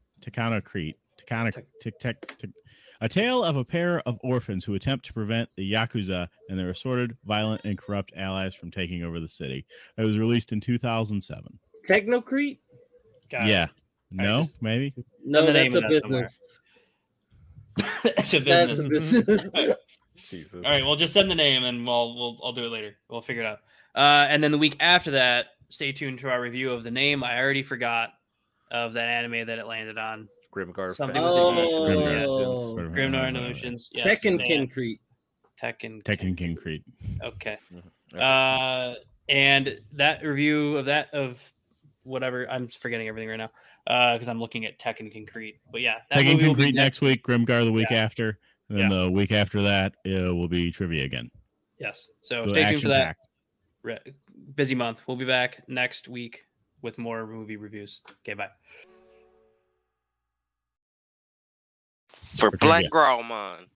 a tale of a pair of orphans who attempt to prevent the Yakuza and their assorted, violent, and corrupt allies from taking over the city. It was released in 2007. Technocrete? Got it. Yeah. No, just- maybe. No, the that's name a of that somewhere. business. It's a That's a business. business. Jesus. All right, well, just send the name and I'll do it later. We'll figure it out. And then the week after that, stay tuned to our review of the name. I already forgot of that anime that it landed on. Grimgar. Something with the Grimgar. Grimgar. Grim Northern Illusions. Yes, Tekkenkincrete. Tekkenkincrete. Okay. Okay. And that review of whatever, I'm forgetting everything right now because I'm looking at Tekkenkincrete. But yeah, that movie will be Tekkenkincrete next week, Grimgar the week after, and then Yeah. the week after that will be trivia again. Yes. So So stay tuned for that. action-packed. Busy month. We'll be back next week with more movie reviews. Okay, bye. For For Black trivia. Grauman.